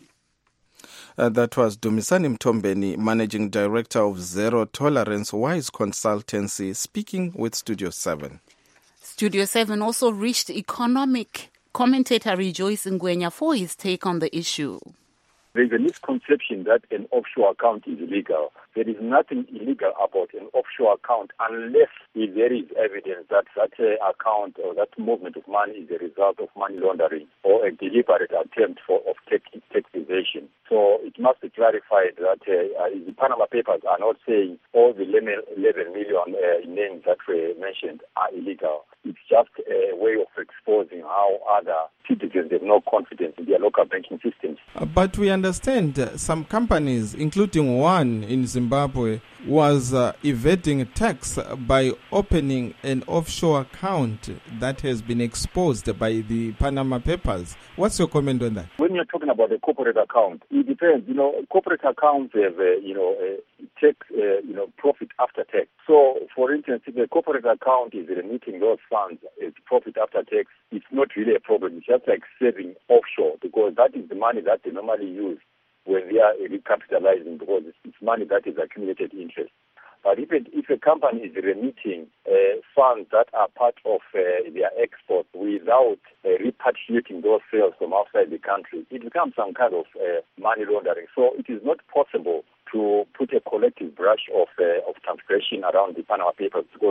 Uh, that was Dumisani Mtombeni, Managing Director of Zero Tolerance Wise Consultancy, speaking with Studio seven. Studio seven also reached economic commentator Rejoice Ngwenya for his take on the issue. There is a misconception that an offshore account is illegal. There is nothing illegal about an offshore account unless there is evidence that that account or that movement of money is a result of money laundering or a deliberate attempt for of tax, tax evasion. So it must be clarified that uh, the Panama Papers are not saying all the eleven million uh, names that were mentioned are illegal. It's just a way of exposing how other citizens have no confidence in their local banking systems. Uh, but we understand uh, some companies, including one in Zimbabwe, was uh, evading tax by opening an offshore account that has been exposed by the Panama Papers. What's your comment on that? When you're talking about a corporate account, it depends. You know, corporate accounts have, uh, you know, uh, tax, uh, you know, profit after tax. So, for instance, if a corporate account is remitting those funds as profit after tax, it's not really a problem. It's just like saving offshore because that is the money that they normally use when they are recapitalizing because it's money that is accumulated interest. But if, it, if a company is remitting uh, funds that are part of uh, their export without uh, repatriating those sales from outside the country, it becomes some kind of uh, money laundering. So it is not possible to put a collective brush of uh, of transgression around the Panama Papers because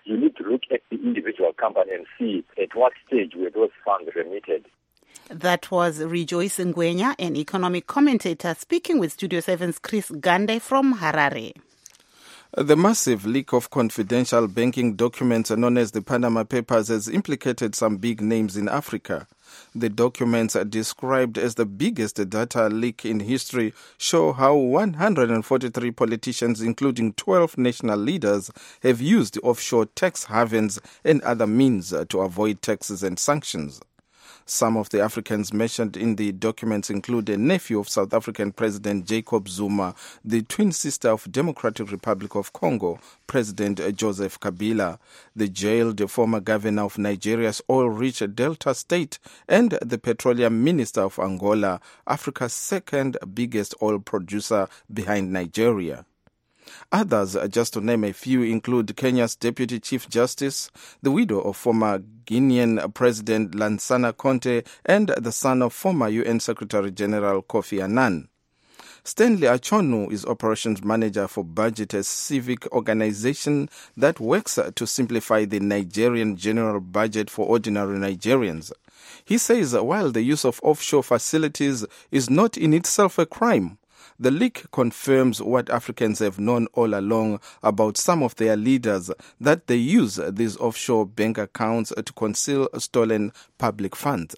you need to look at the individual company and see at what stage were those funds remitted. That was Rejoice Ngwenya, an economic commentator, speaking with Studio seven's Chris Gande from Harare. The massive leak of confidential banking documents known as the Panama Papers has implicated some big names in Africa. The documents are described as the biggest data leak in history show how one hundred forty-three politicians, including twelve national leaders, have used offshore tax havens and other means to avoid taxes and sanctions. Some of the Africans mentioned in the documents include a nephew of South African President Jacob Zuma, the twin sister of Democratic Republic of Congo, President Joseph Kabila, the jailed former governor of Nigeria's oil-rich Delta State, and the petroleum minister of Angola, Africa's second biggest oil producer behind Nigeria. Others, just to name a few, include Kenya's Deputy Chief Justice, the widow of former Guinean President Lansana Conte, and the son of former U N Secretary General Kofi Annan. Stanley Achonu is operations manager for Budget, a civic organization that works to simplify the Nigerian general budget for ordinary Nigerians. He says while the use of offshore facilities is not in itself a crime, the leak confirms what Africans have known all along about some of their leaders, that they use these offshore bank accounts to conceal stolen public funds.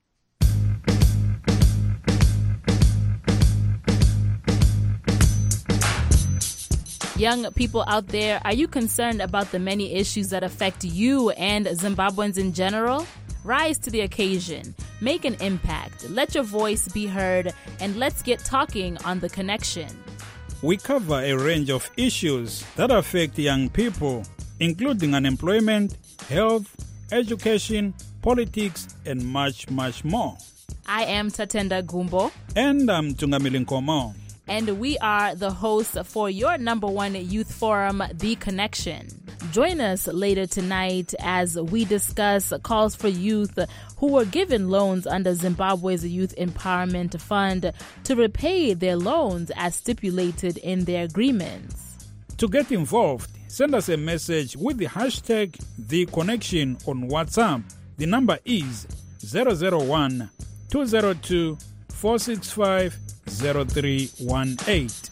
Young people out there, are you concerned about the many issues that affect you and Zimbabweans in general? Rise to the occasion, make an impact, let your voice be heard, and let's get talking on The Connection. We cover a range of issues that affect young people, including unemployment, health, education, politics, and much, much more. I am Tatenda Gumbo. And I'm Tungamili Nkomo. And we are the hosts for your number one youth forum, The Connection. Join us later tonight as we discuss calls for youth who were given loans under Zimbabwe's Youth Empowerment Fund to repay their loans as stipulated in their agreements. To get involved, send us a message with the hashtag The Connection on WhatsApp. The number is zero zero one, two zero two, four six five, zero three one eight.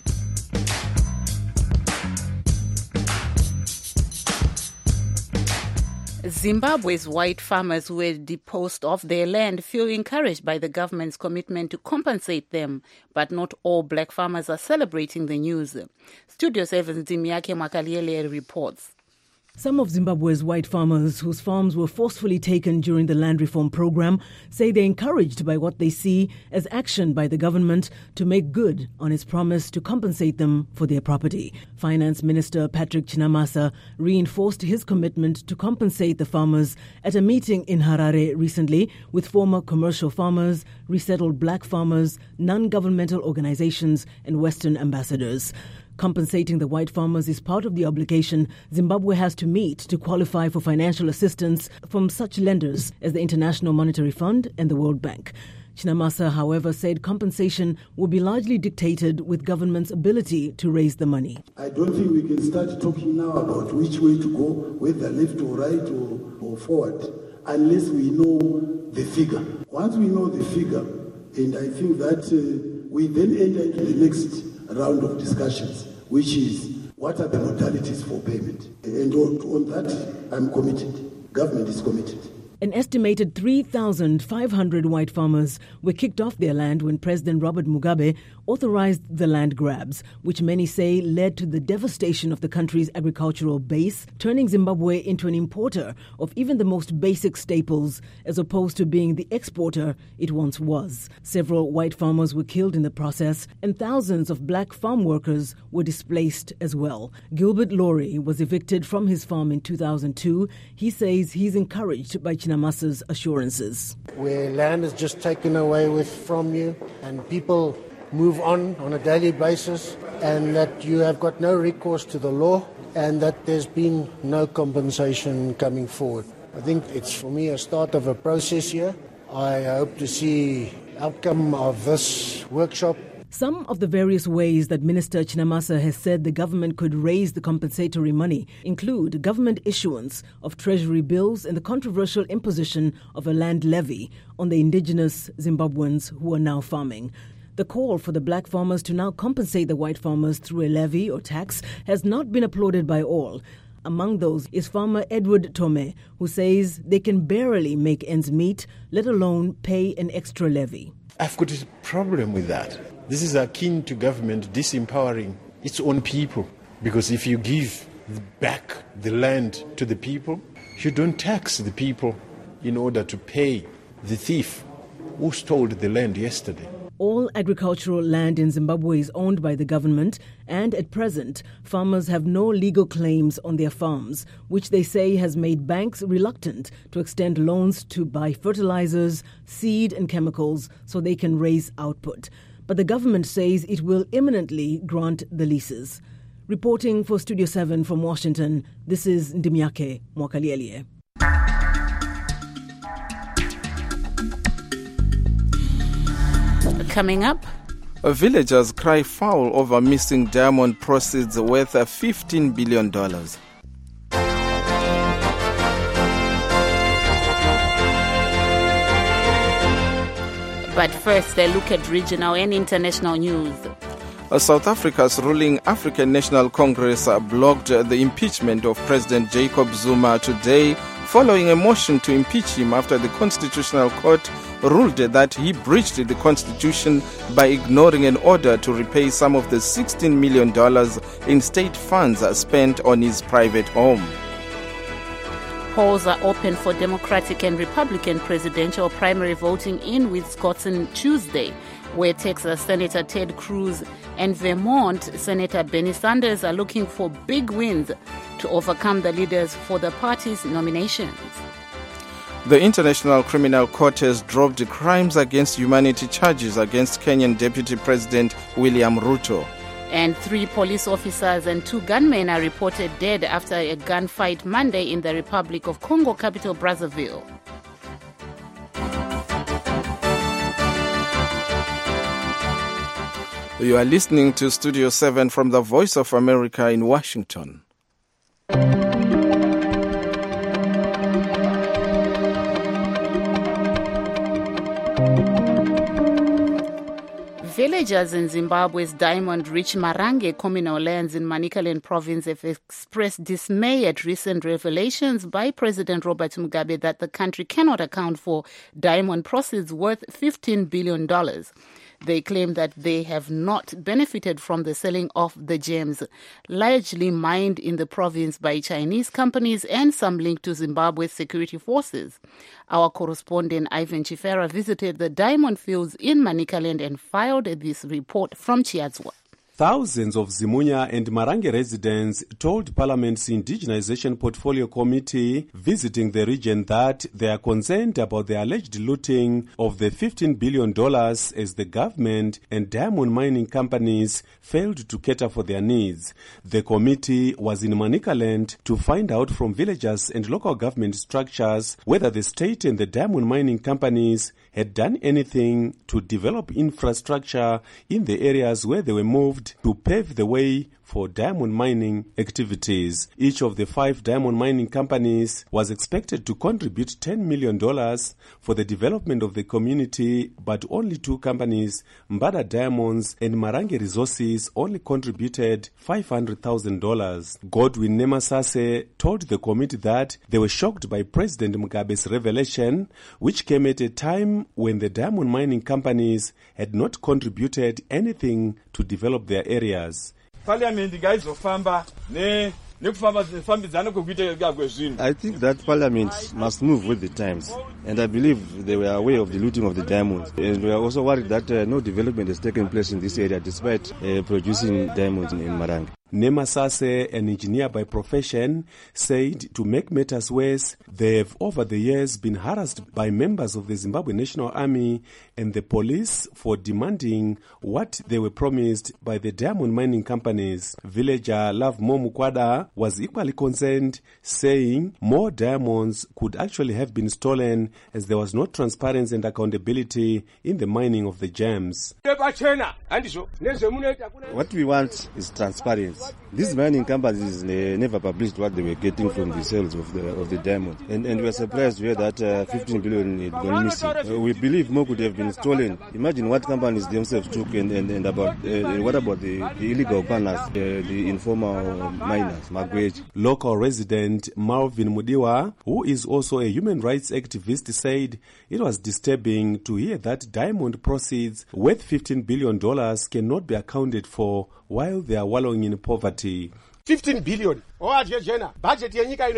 Zimbabwe's white farmers who were deposed off their land feel encouraged by the government's commitment to compensate them, but not all black farmers are celebrating the news. Studio seven's Dimiake Makaliele reports. Some of Zimbabwe's white farmers whose farms were forcefully taken during the land reform program say they're encouraged by what they see as action by the government to make good on its promise to compensate them for their property. Finance Minister Patrick Chinamasa reinforced his commitment to compensate the farmers at a meeting in Harare recently with former commercial farmers, resettled black farmers, non-governmental organizations, and Western ambassadors. Compensating the white farmers is part of the obligation Zimbabwe has to meet to qualify for financial assistance from such lenders as the International Monetary Fund and the World Bank. Chinamasa, however, said compensation will be largely dictated with government's ability to raise the money. I don't think we can start talking now about which way to go, whether left or right or, or forward, unless we know the figure. Once we know the figure, and I think that uh, we then enter into the next round of discussions, which is what are the modalities for payment. And on, on that, I'm committed. Government is committed. An estimated three thousand five hundred white farmers were kicked off their land when President Robert Mugabe authorized the land grabs, which many say led to the devastation of the country's agricultural base, turning Zimbabwe into an importer of even the most basic staples, as opposed to being the exporter it once was. Several white farmers were killed in the process, and thousands of black farm workers were displaced as well. Gilbert Laurie was evicted from his farm in two thousand two. He says he's encouraged by Chinamasa's assurances. Where land is just taken away with from you and people move on on a daily basis, and that you have got no recourse to the law, and that there's been no compensation coming forward. I think it's, for me, a start of a process here. I hope to see outcome of this workshop. Some of the various ways that Minister Chinamasa has said the government could raise the compensatory money include government issuance of treasury bills and the controversial imposition of a land levy on the indigenous Zimbabweans who are now farming. The call for the black farmers to now compensate the white farmers through a levy or tax has not been applauded by all. Among those is farmer Edward Tome, who says they can barely make ends meet, let alone pay an extra levy. I've got a problem with that. This is akin to government disempowering its own people. Because if you give back the land to the people, you don't tax the people in order to pay the thief who stole the land yesterday. All agricultural land in Zimbabwe is owned by the government, and at present, farmers have no legal claims on their farms, which they say has made banks reluctant to extend loans to buy fertilizers, seed and chemicals so they can raise output. But the government says it will imminently grant the leases. Reporting for Studio seven from Washington, this is Ndimiake Mwakalielie. Coming up, villagers cry foul over missing diamond proceeds worth fifteen billion dollars. But first, a look at regional and international news. South Africa's ruling African National Congress blocked the impeachment of President Jacob Zuma today, following a motion to impeach him after the Constitutional Court ruled that he breached the Constitution by ignoring an order to repay some of the sixteen million dollars in state funds spent on his private home. Polls are open for Democratic and Republican presidential primary voting in Wisconsin Tuesday, where Texas Senator Ted Cruz and Vermont Senator Bernie Sanders are looking for big wins to overcome the leaders for the party's nominations. The International Criminal Court has dropped crimes against humanity charges against Kenyan Deputy President William Ruto. And three police officers and two gunmen are reported dead after a gunfight Monday in the Republic of Congo capital Brazzaville. You are listening to Studio seven from the Voice of America in Washington. Villagers in Zimbabwe's diamond-rich Marange communal lands in Manicaland province have expressed dismay at recent revelations by President Robert Mugabe that the country cannot account for diamond proceeds worth fifteen billion dollars. They claim that they have not benefited from the selling of the gems, largely mined in the province by Chinese companies and some linked to Zimbabwe's security forces. Our correspondent Ivan Chifera visited the diamond fields in Manicaland and filed this report from Chiadzwa. Thousands of Zimunya and Marange residents told Parliament's Indigenization Portfolio Committee visiting the region that they are concerned about the alleged looting of the fifteen billion dollars as the government and diamond mining companies failed to cater for their needs. The committee was in Manicaland to find out from villagers and local government structures whether the state and the diamond mining companies had done anything to develop infrastructure in the areas where they were moved to pave the way for diamond mining activities. Each of the five diamond mining companies was expected to contribute ten million dollars for the development of the community, but only two companies, Mbada Diamonds and Marange Resources, only contributed five hundred thousand dollars. Godwin Nemasase told the committee that they were shocked by President Mugabe's revelation, which came at a time when the diamond mining companies had not contributed anything to develop their areas. I think that Parliament must move with the times, and I believe they were aware of the looting of the diamonds, and we are also worried that uh, no development has taken place in this area despite uh, producing diamonds in, in Marange. Nema Sase, an engineer by profession, said to make matters worse, they have over the years been harassed by members of the Zimbabwe National Army and the police for demanding what they were promised by the diamond mining companies. Villager Love Momukwada was equally concerned, saying more diamonds could actually have been stolen as there was no transparency and accountability in the mining of the gems. What we want is transparency. These mining companies uh, never published what they were getting from the sales of the of the diamond, and and we are surprised to hear that uh, fifteen billion had gone missing. Uh, we believe more could have been stolen. Imagine what companies themselves took, and and, and about uh, what about the, the illegal partners, uh, the informal miners, Magweji. Local resident Marvin Mudiwa, who is also a human rights activist, said it was disturbing to hear that diamond proceeds worth fifteen billion dollars cannot be accounted for while they are wallowing in poverty. fifteen billion. Budget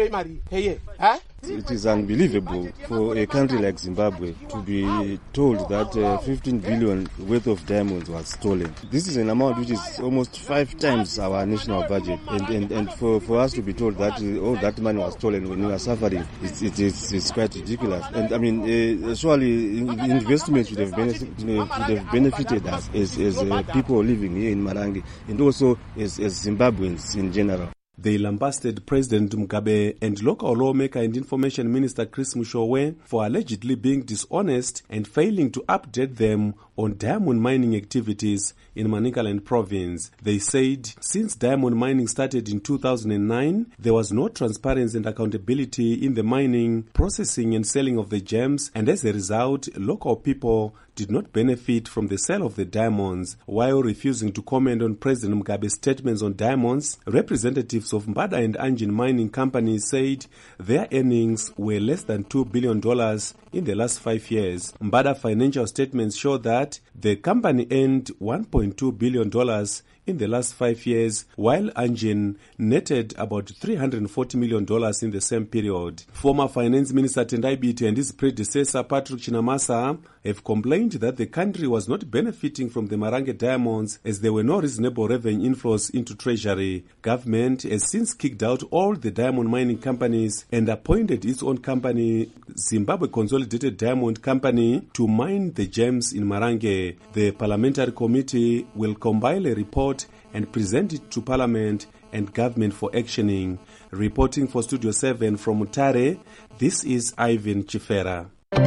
It is unbelievable for a country like Zimbabwe to be told that uh, fifteen billion worth of diamonds was stolen. This is an amount which is almost five times our national budget, and and, and for, for us to be told that uh, all that money was stolen when we are suffering, it's, it, it's, it's quite ridiculous. And I mean, uh, surely investments would have, benefit, would have benefited us as, as uh, people living here in Marange, and also as, as Zimbabweans in general. They lambasted President Mugabe and local lawmaker and information minister Chris Mushowe for allegedly being dishonest and failing to update them on diamond mining activities in Manicaland province. They said since diamond mining started in two thousand nine, there was no transparency and accountability in the mining, processing and selling of the gems, and as a result, local people did not benefit from the sale of the diamonds. While refusing to comment on President Mugabe's statements on diamonds, representatives of Mbada and Anjin mining companies said their earnings were less than two billion dollars in the last five years. Mbada financial statements show that the company earned one point two billion dollars in the last five years, while Anjin netted about three hundred forty million dollars in the same period. Former Finance Minister Tendai Biti and his predecessor Patrick Chinamasa have complained that the country was not benefiting from the Marange diamonds as there were no reasonable revenue inflows into treasury. Government has since kicked out all the diamond mining companies and appointed its own company, Zimbabwe Consolidated Diamond Company, to mine the gems in Marange. The parliamentary committee will compile a report and present it to Parliament and government for actioning. Reporting for Studio seven from Mutare, this is Ivan Chifera.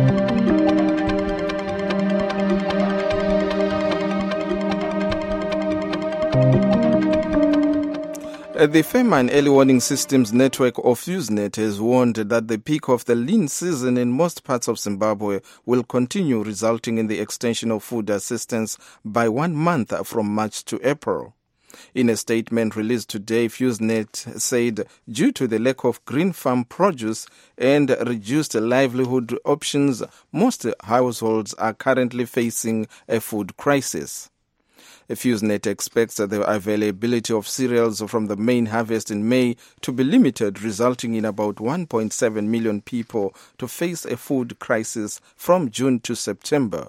The Fairman Early Warning Systems Network of Usenet has warned that the peak of the lean season in most parts of Zimbabwe will continue, resulting in the extension of food assistance by one month from March to April. In a statement released today, FuseNet said due to the lack of green farm produce and reduced livelihood options, most households are currently facing a food crisis. FuseNet expects the availability of cereals from the main harvest in May to be limited, resulting in about one point seven million people to face a food crisis from June to September.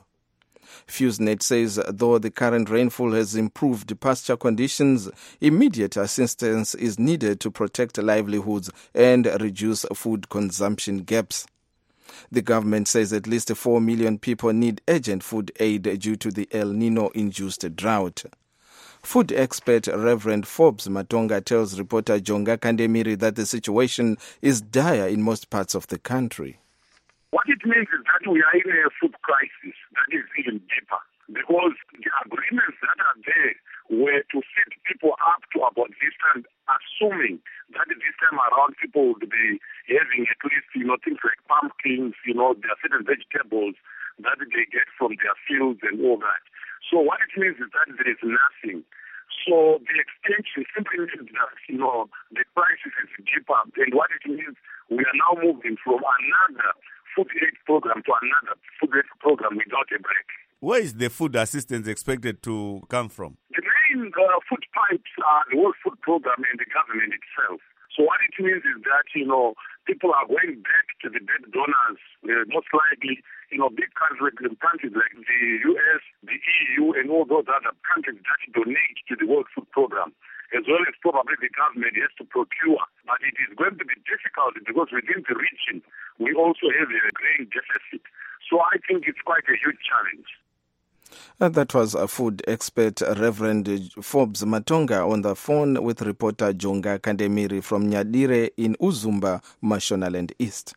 FuseNet says though the current rainfall has improved pasture conditions, immediate assistance is needed to protect livelihoods and reduce food consumption gaps. The government says at least four million people need urgent food aid due to the El Nino-induced drought. Food expert Reverend Forbes Matonga tells reporter Jonga Kandemiri that the situation is dire in most parts of the country. What it means is that we are in a food crisis that is even deeper, because the agreements that are there were to feed people up to about this time, assuming that this time around people would be having at least, you know, things like pumpkins, you know, there are certain vegetables that they get from their fields and all that. So what it means is that there is nothing. So the extension simply means that, you know, the crisis is deeper. And what it means, we are now moving from another food aid program to another food aid program without a break. Where is the food assistance expected to come from? The main uh, food pipes are the World Food Program and the government itself. So what it means is that, you know, people are going back to the big donors, uh, most likely, you know, big countries, countries like the U S, the E U, and all those other countries that donate to the World Food Program. program, as well as probably the government has to procure. But it is going to be difficult because within the region, we also have a grain deficit. So I think it's quite a huge challenge. Uh, that was a food expert, Reverend Forbes Matonga, on the phone with reporter Jonga Kandemiri from Nyadire in Uzumba, Mashonaland East.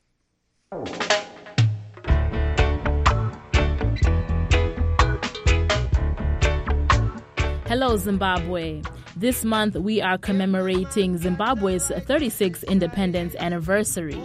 Hello, Zimbabwe. This month, we are commemorating Zimbabwe's thirty-sixth independence anniversary.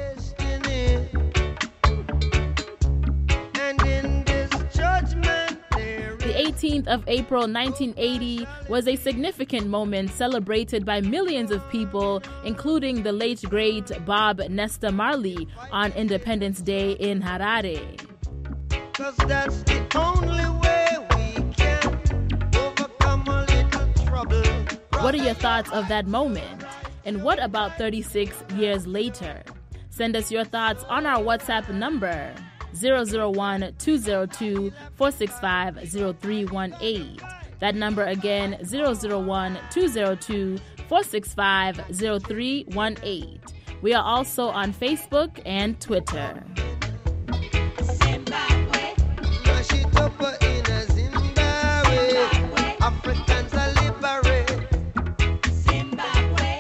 The eighteenth of April nineteen eighty was a significant moment celebrated by millions of people, including the late great Bob Nesta Marley on Independence Day in Harare. 'Cause that's the only way we can overcome a little trouble. What are your thoughts of that moment? And what about thirty-six years later? Send us your thoughts on our WhatsApp number zero zero one, two zero two, four six five, zero three one eight. That number again, zero zero one, two zero two, four six five, zero three one eight. We are also on Facebook and Twitter. Zimbabwe. Africans are liberate. Zimbabwe.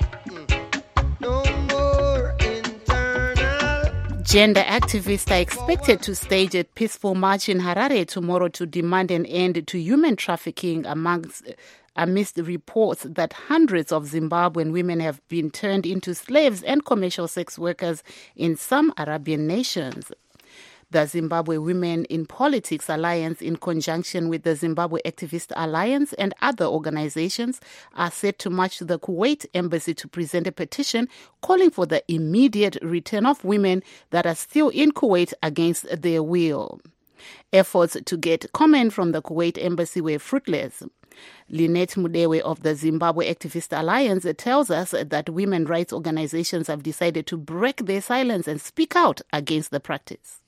No more internal. Gender activists are expected to stage a peaceful march in Harare tomorrow to demand an end to human trafficking amongst amidst reports that hundreds of Zimbabwean women have been turned into slaves and commercial sex workers in some Arabian nations. The Zimbabwe Women in Politics Alliance, in conjunction with the Zimbabwe Activist Alliance and other organizations, are set to march to the Kuwait embassy to present a petition calling for the immediate return of women that are still in Kuwait against their will. Efforts to get comment from the Kuwait embassy were fruitless. Lynette Mudewe of the Zimbabwe Activist Alliance tells us that women rights organizations have decided to break their silence and speak out against the practice.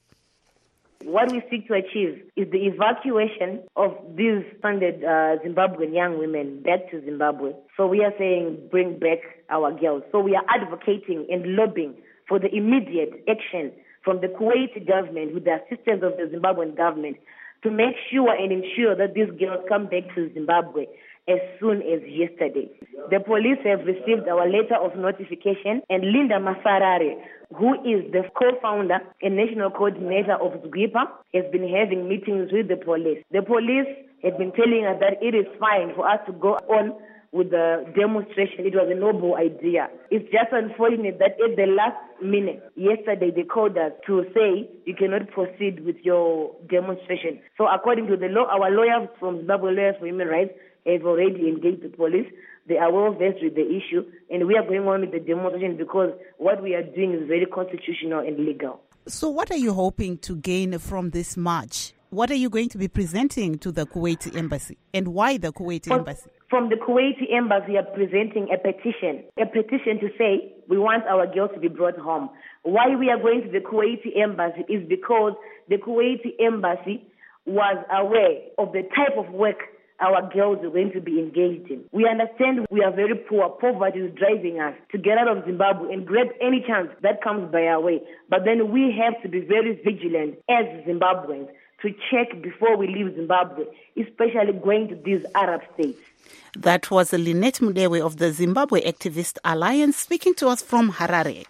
What we seek to achieve is the evacuation of these stranded uh, Zimbabwean young women back to Zimbabwe. So we are saying bring back our girls. So we are advocating and lobbying for the immediate action from the Kuwaiti government with the assistance of the Zimbabwean government to make sure and ensure that these girls come back to Zimbabwe as soon as yesterday. The police have received our letter of notification, and Linda Masarare, who is the co-founder and national coordinator of ZGWIPA, has been having meetings with the police. The police have been telling us that it is fine for us to go on with the demonstration. It was a noble idea. It's just unfortunate that at the last minute, yesterday, they called us to say you cannot proceed with your demonstration. So according to the law, our lawyers from Zimbabwe Lawyers for Human Rights have already engaged the police. They are well versed with the issue, and we are going on with the demonstration because what we are doing is very constitutional and legal. So what are you hoping to gain from this march? What are you going to be presenting to the Kuwaiti embassy, and why the Kuwaiti from, embassy? From the Kuwaiti embassy, we are presenting a petition, a petition to say we want our girls to be brought home. Why we are going to the Kuwaiti embassy is because the Kuwaiti embassy was aware of the type of work our girls are going to be engaged in. We understand we are very poor. Poverty is driving us to get out of Zimbabwe and grab any chance that comes by our way. But then we have to be very vigilant as Zimbabweans to check before we leave Zimbabwe, especially going to these Arab states. That was Lynette Mudewe of the Zimbabwe Activist Alliance speaking to us from Harare.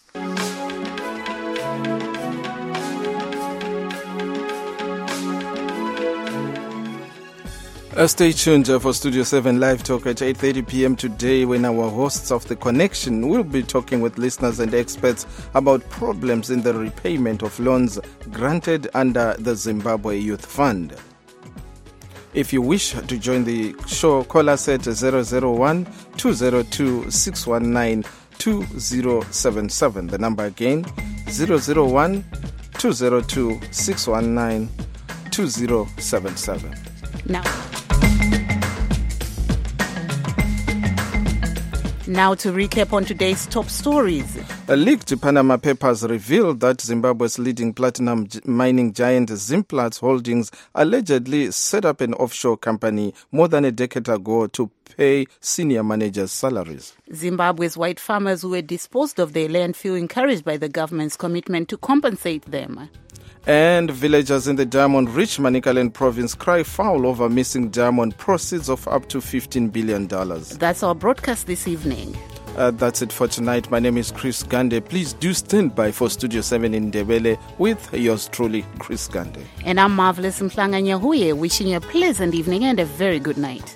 Uh, stay tuned uh, for Studio seven Live Talk at eight thirty p.m. today, when our hosts of The Connection will be talking with listeners and experts about problems in the repayment of loans granted under the Zimbabwe Youth Fund. If you wish to join the show, call us at zero zero one, two zero two, six one nine, two zero seven seven. The number again, zero zero one, two zero two, six one nine, two zero seven seven. Now, Now to recap on today's top stories. A leaked Panama Papers revealed that Zimbabwe's leading platinum mining giant Zimplats Holdings allegedly set up an offshore company more than a decade ago to pay senior managers' salaries. Zimbabwe's white farmers who were disposed of their land feel encouraged by the government's commitment to compensate them. And villagers in the diamond-rich Manicaland province cry foul over missing diamond proceeds of up to fifteen billion dollars. That's our broadcast this evening. Uh, that's it for tonight. My name is Chris Gande. Please do stand by for Studio seven in Ndebele with yours truly, Chris Gande. And I'm Marvelous Mhlanga Nyahuye, wishing you a pleasant evening and a very good night.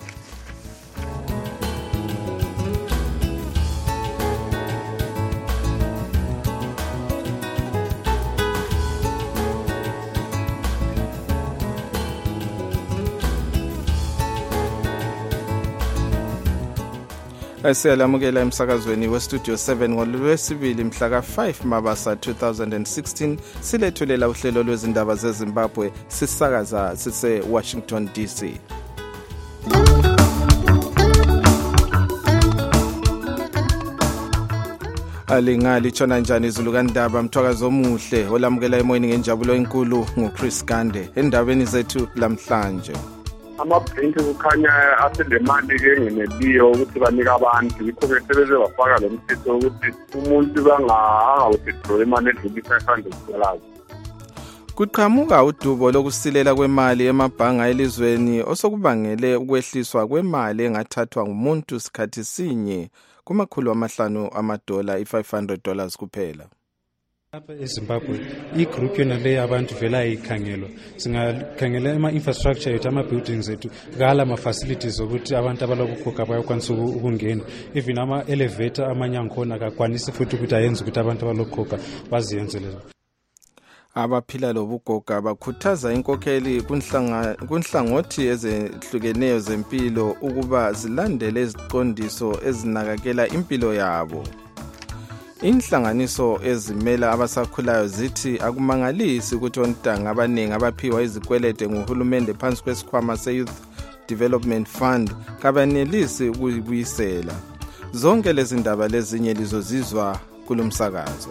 Siyalamukela emsakazweni westudio seven ngolwesibili mhla ka five Mabasa two thousand sixteen silethulela uhlelo lwezindaba zeZimbabwe sisakaza sise Washington D C. Alingali tshona njani izulu kandaba mthwakazo omuhle olamukela emoyeni ngenjabulo enkulu nguChris Gande endabeni zethu lamhlanje. Amabhenki kukhanya aselemali ke ngeneliyo ukuthi banika abantu yikho ke sebeze bafaka lo mthetho ukuthi umuntu bangawithdraw imali edlula five hundred dollars. Kuqhamuka udubo lokusilela kwemali emabhanga elizweni osokubangele ukwehliswa kwemali engathathwa ngumuntu sikhathi sinye kumakhulu amahlanu amadola i-five hundred dollars kuphela. Lapha eZimbabwe igroup yona le abantu vela ayikhangelwa singakhangela ama infrastructure yethu ama buildings ethu kala ama facilities ukuthi abantu abalokukhokha bayakwanisa ukungena even ama elevator amanye ankhona akakwanisi futhi ukuthi ayenze ukuthi abantu abalokukhokha baziyenze lezo. Abaphila lobugoga bakhuthaza inkokheli kunhlangothi ezehlukeneyo zempilo ukuba zilandele iziqondiso ezinakekela impilo yabo. Inhlanganiso ezimela abasakhulayo zithi akumangalisi ukuthi ontanga abaningi abaphiwa izikwelede nguhulumende phansi kwesikhwama se-Youth Development Fund kabanelisi ukuyibuyisela. Zonke lezi ndaba lezinye lizozizwa kulomsakazo.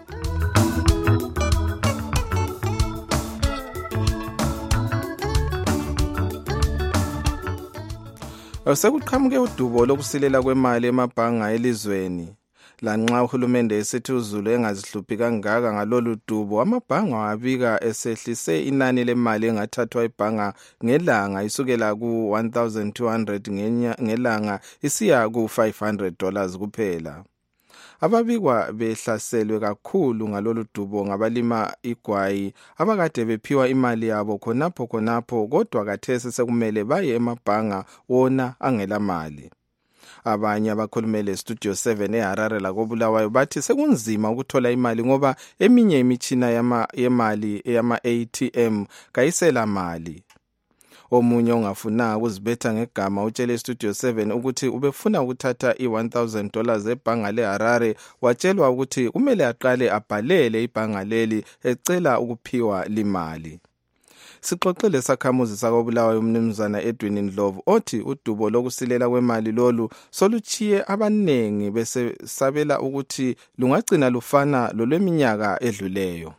Sekuqhamuke udubo lokusilela kwemali emabhanga elizweni. Lanxa uhulumende esithi uZulu engazihluphi kangaka ngalolu dubo amabhanga wabika esehlise inani lemali engathathwa ibhanga ngelanga isukela ku one thousand two hundred ngelanga isiya ku five hundred dollars kuphela. Ababikwa behlaselwe kakhulu ngalolu dubo ngabalima igwayi abakade bephiwa imali yabo khonapho khonapho kodwa kathesi sekumele baye emabhanga wona angela mali. Abanye abakhulumele Studio seven eHarare la koBulawayo bathi sekunzima ukuthola imali ngoba eminye imichina yama yemali eyama A T M kayisela mali. Omunye ongafuna ukuzibetha ngegama utshele Studio seven ukuthi ubefuna ukuthatha i one thousand dollars ebhanga leHarare watshelwa ukuthi kumele aqale abhalele ibhanga leli ecela ukuphiwa limali. Sixoxele sakhamuzi sakoBulawayo umnumzana Edwin Ndlovu othi udubo lokusilela kwemali lolu soluchiye abanengi bese sabela ukuthi lungagcina lufana lolweminyaka edluleyo.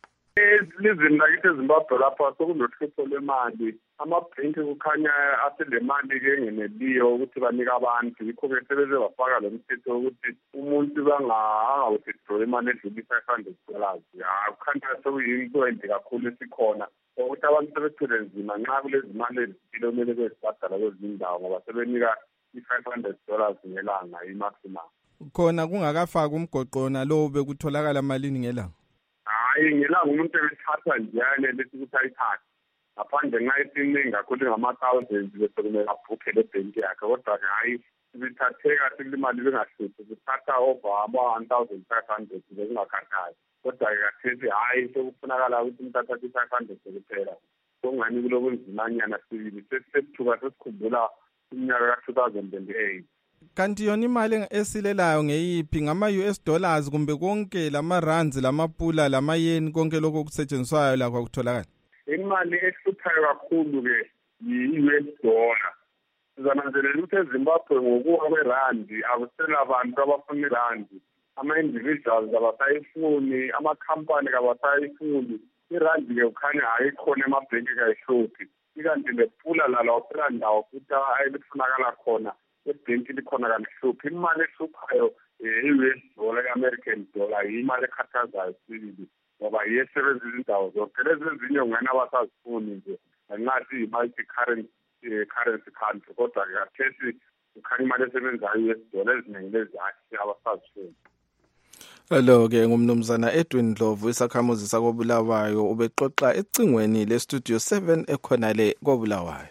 Elizweni lakithi eZimbabwe lapha sokunohlupho lwemali amabhenki kukhanya aselemali ke ngeneliyo ukuthi banika abantu yikho ke sebeze bafaka lo mthetho ukuthi umuntu bangawithdraw imali edlula five hundred dollars. Kukhanya sekuyinto ende kakhulu esikhona ukuthi abantu sebethule nzima nxa kulezi mali ezithile kumele bezibhadala kwezindawo ngoba sebenika i-five hundred dollars ngelanga i-maximum. Khona kungakafaka umgoqona lo bekutholakala malini ngelanga? Hayi ngelanga umuntu ebethatha njalo lethi ukuthi ayithathe ngaphandle nxa isiningi kakhulu ngama-thousands bese kumele abhukhele ebhenki yakhe kodwa hayi sibithatheka silimali bengahluphi sithatha over aba-one thousand five hundred bekungakhathazi kodwa kathesi hayi sekufunakala ukuthi umuntu athathe i-five hundred kuphela sokungani kulobunzimanyana sibili sesithuka sesikhumbula iminyaka ka-two thousand eight. Kanti yona imali esilelayo ngeyiphi ngama-U S dollars kumbe konke lama-rands lamapula lama-yen konke lokho kusetshenziswayo la kwakutholakala? Imali ehluphayo kakhulu ke yi-U S dollar sizananzelela ukuthi eZimbabwe ngokuwa kwerandi akusela abantu abafuna irandi, ama-individuals abasayifuni, amakhampani kabasayifuni. Irandi-ke kukhanya ayikhona emabhenki kayihluphi, ikanti lepula lala waphela ndawo futhi ayifunakala khona ebhenki likhona kalihluphi. Imali ehluphayo i-U S dollar, i-American dollar, yimali ekhathazayo sibili ngoba iyesebenza izindawo zonke. Lezi ezinye ungena abasazifuni nje ngathi i-multi-currency currency country, kodwa-ke kathesi kukhanya imali esebenzayo i-U S dollar eziningi lezi abasazifuni. Lo-ke ngumnumzana Edwin Ndlovu, isakhamuzi sakobulawayo, ubexoxa ecingweni le-Studio seven ekhona le kobulawayo.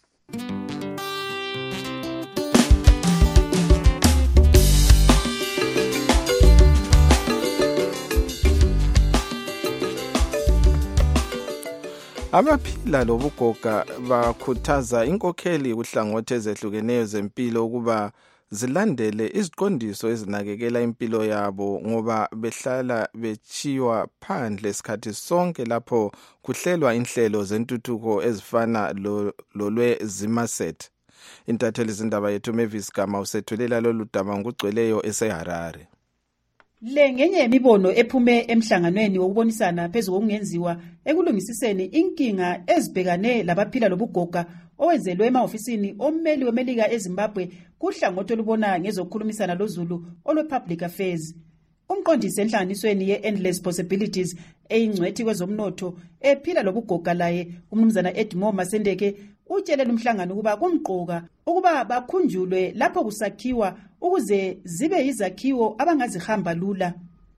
Abaphila lobugoga bakhuthaza inkokheli kuhlangothi ezehlukeneyo zempilo ukuba zilandele iziqondiso ezinakekela impilo yabo ngoba behlala bechiwa phandle isikhathi sonke lapho kuhlelwa inhlelo zentuthuko ezifana lolwe Zimaset. Intatheli izindaba yethu Mavis Gama usethulela lolu daba ngugcweleyo eseHarare. Le ngenye yemibono ephume emhlanganweni wokubonisana phezulu kokungenziwa ekulungisiseni inkinga ezibhekane labaphila lobugoga owenzelwe ema-ofisini ommeli wemelika eZimbabwe kuhlangothi olubona ngezokukhulumisana loZulu olwe-Public Affairs. Umqondisi enhlanganisweni ye-Endless Possibilities eyingcwethi kwezomnotho ephila lobugoga laye umnumzana Edmo Masendeke utshele umhlangano ukuba kumqoka ukuba bakhunjulwe lapho kusakhiwa ukuze zibe yizakhiwo abangazihamba lula.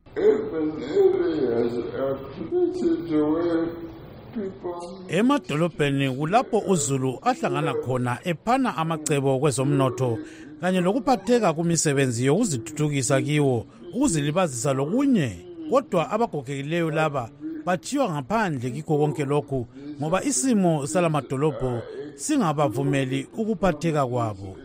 Emadolobheni kulapho uZulu ahlangana khona ephana amacebo kwezomnotho kanye lokuphatheka kumisebenzi yokuzithuthukisa kiwo ukuzilibazisa lokunye, kodwa abagogekileyo laba bathiwa ngaphandle kikho konke lokhu ngoba isimo salamadolobho singabavumeli ukuphatheka kwabo.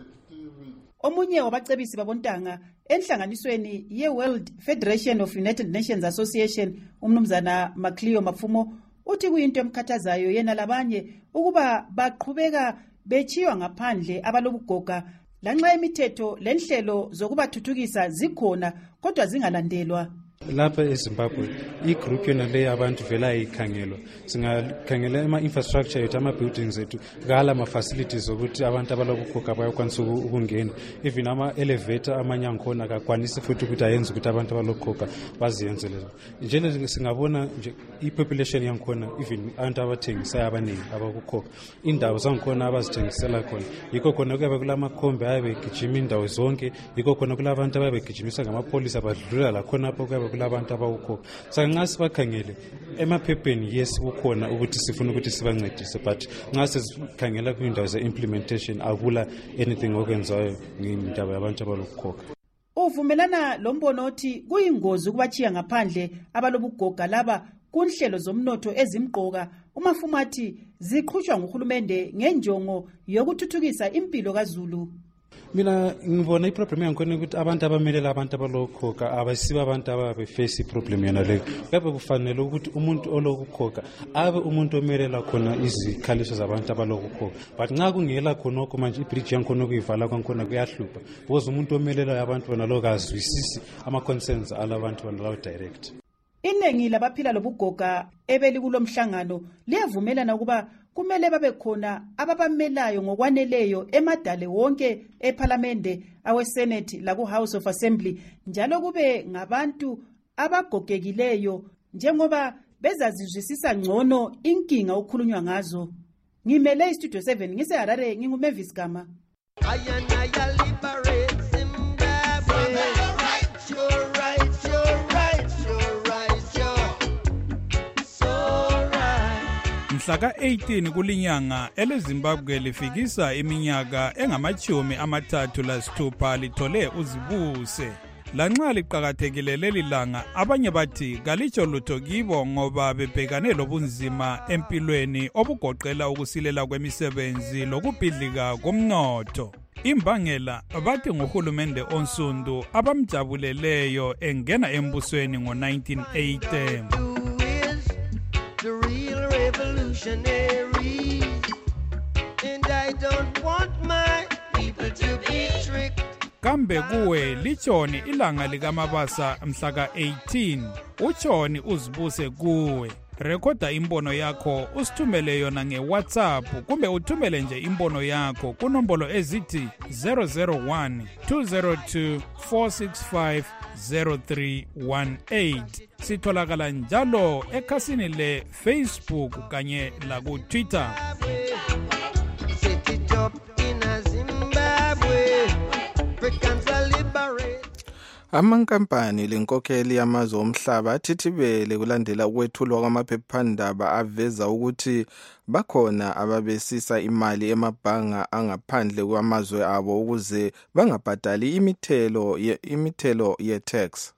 Omunye wabacebisi babontanga enhlanganisweni ye-World Federation of United Nations Association umnumzana Macleo Mafumo uthi kuyinto emkhathazayo yena labanye ukuba baqhubeka bechiwa ngaphandle abalobugoga lanxa imithetho lenhlelo zokubathuthukisa zikhona kodwa zingalandelwa. Lapha eZimbabwe igroup yona le abantu vela ayikhangelwa, singakhangela ama-infrastructure yethu, ama-buildings ethu kala ama-facilities ukuthi abantu abalobugoga bayakwanisa ukungena, even ama-elevator amanye angikhona akakwanisi futhi ukuthi ayenze ukuthi abantu abalobugoga baziyenzele. Njalo singabona nje i-population yangikhona, even abantu abathengisayo abaningi abakukhokha indawo zangikhona abazithengisela khona, yikho khona kuyabe kulamakhombe ayabegijima indawo zonke, yikho khona kulabantu ababegijimisa ngamapolisa badlula la khona apho kuyabe kulabantu abawukhokha. Sanxa sibakhangele emaphepheni yes kukhona ukuthi sifuna ukuthi sibancedise, but nxa sikhangela kwindawo ze-implementation akula anything okwenzayo ngindaba yabantu abalokukhokha. Uvumelana lombono othi kuyingozi ukubachiya ngaphandle abalobugoga laba kunhlelo zomnotho ezimqoka umafumathi ziqhutshwa nguhulumende ngenjongo yokuthuthukisa impilo kaZulu. Mina ngibona iproblem yangikhona ukuthi abantu abamelela abantu abalokukhokha abasiba abantu ababeface iproblem yona leyo. Kuyabe kufanele ukuthi umuntu olokukhokha abe umuntu omelela khona izikhaliso zabantu abalokukhokha, but nxa kungela khonokho manje ibridge yangikhona ukuyivala kwangikhona kuyahlupha because umuntu omelela abantu bona lo kazwisisi ama-concerns alabantu bona lawo direct. Iningi labaphila lobugoga ebeli kulomhlangano liyavumelana ukuba kumele babe khona ababamelayo ngokwaneleyo emadale wonke eParliament, aweSenate la ku-House of Assembly, njalo kube ngabantu abagogekileyo njengoba bezazizwisisa ngcono inkinga okukhulunywa ngazo. Ngimele iStudio seven ngiseHarare, nginguMavis Gama. Mhlaka eighteen kulinyanga eleZimbabwe lifikisa iminyaka engamachumi amathathu lasithupha lithole uzibuse. Lanxa liqhakathekile leli langa, abanye bathi kalitsho lutho kibo ngoba bebhekane lobunzima empilweni obugoqela ukusilela kwemisebenzi lokubhidlika komnotho. Imbangela bathi nguhulumende onsundu abamjabuleleyo engena embusweni ngo nineteen eighty. The real revolutionaries, and I don't want my kambe kuwe litshoni ilanga likamabasa mhla ka-eighteen utshoni uzibuse kuwe. Rekhoda imbono yakho usithumele yona nge-WhatsApp kumbe uthumele nje imbono yakho kunombolo ezithi zero zero one two zero two four six five zero three one eight. Sitholakala njalo ekhasini le-Facebook kanye laku-Twitter. Amankampani lenkokheli yamazwe omhlaba athithibele kulandela ukwethulwa kwamaphephandaba aveza ukuthi bakhona ababesisa imali emabhanga angaphandle kwamazwe abo ukuze bangabhadali imithelo ye, imithelo ye-tax.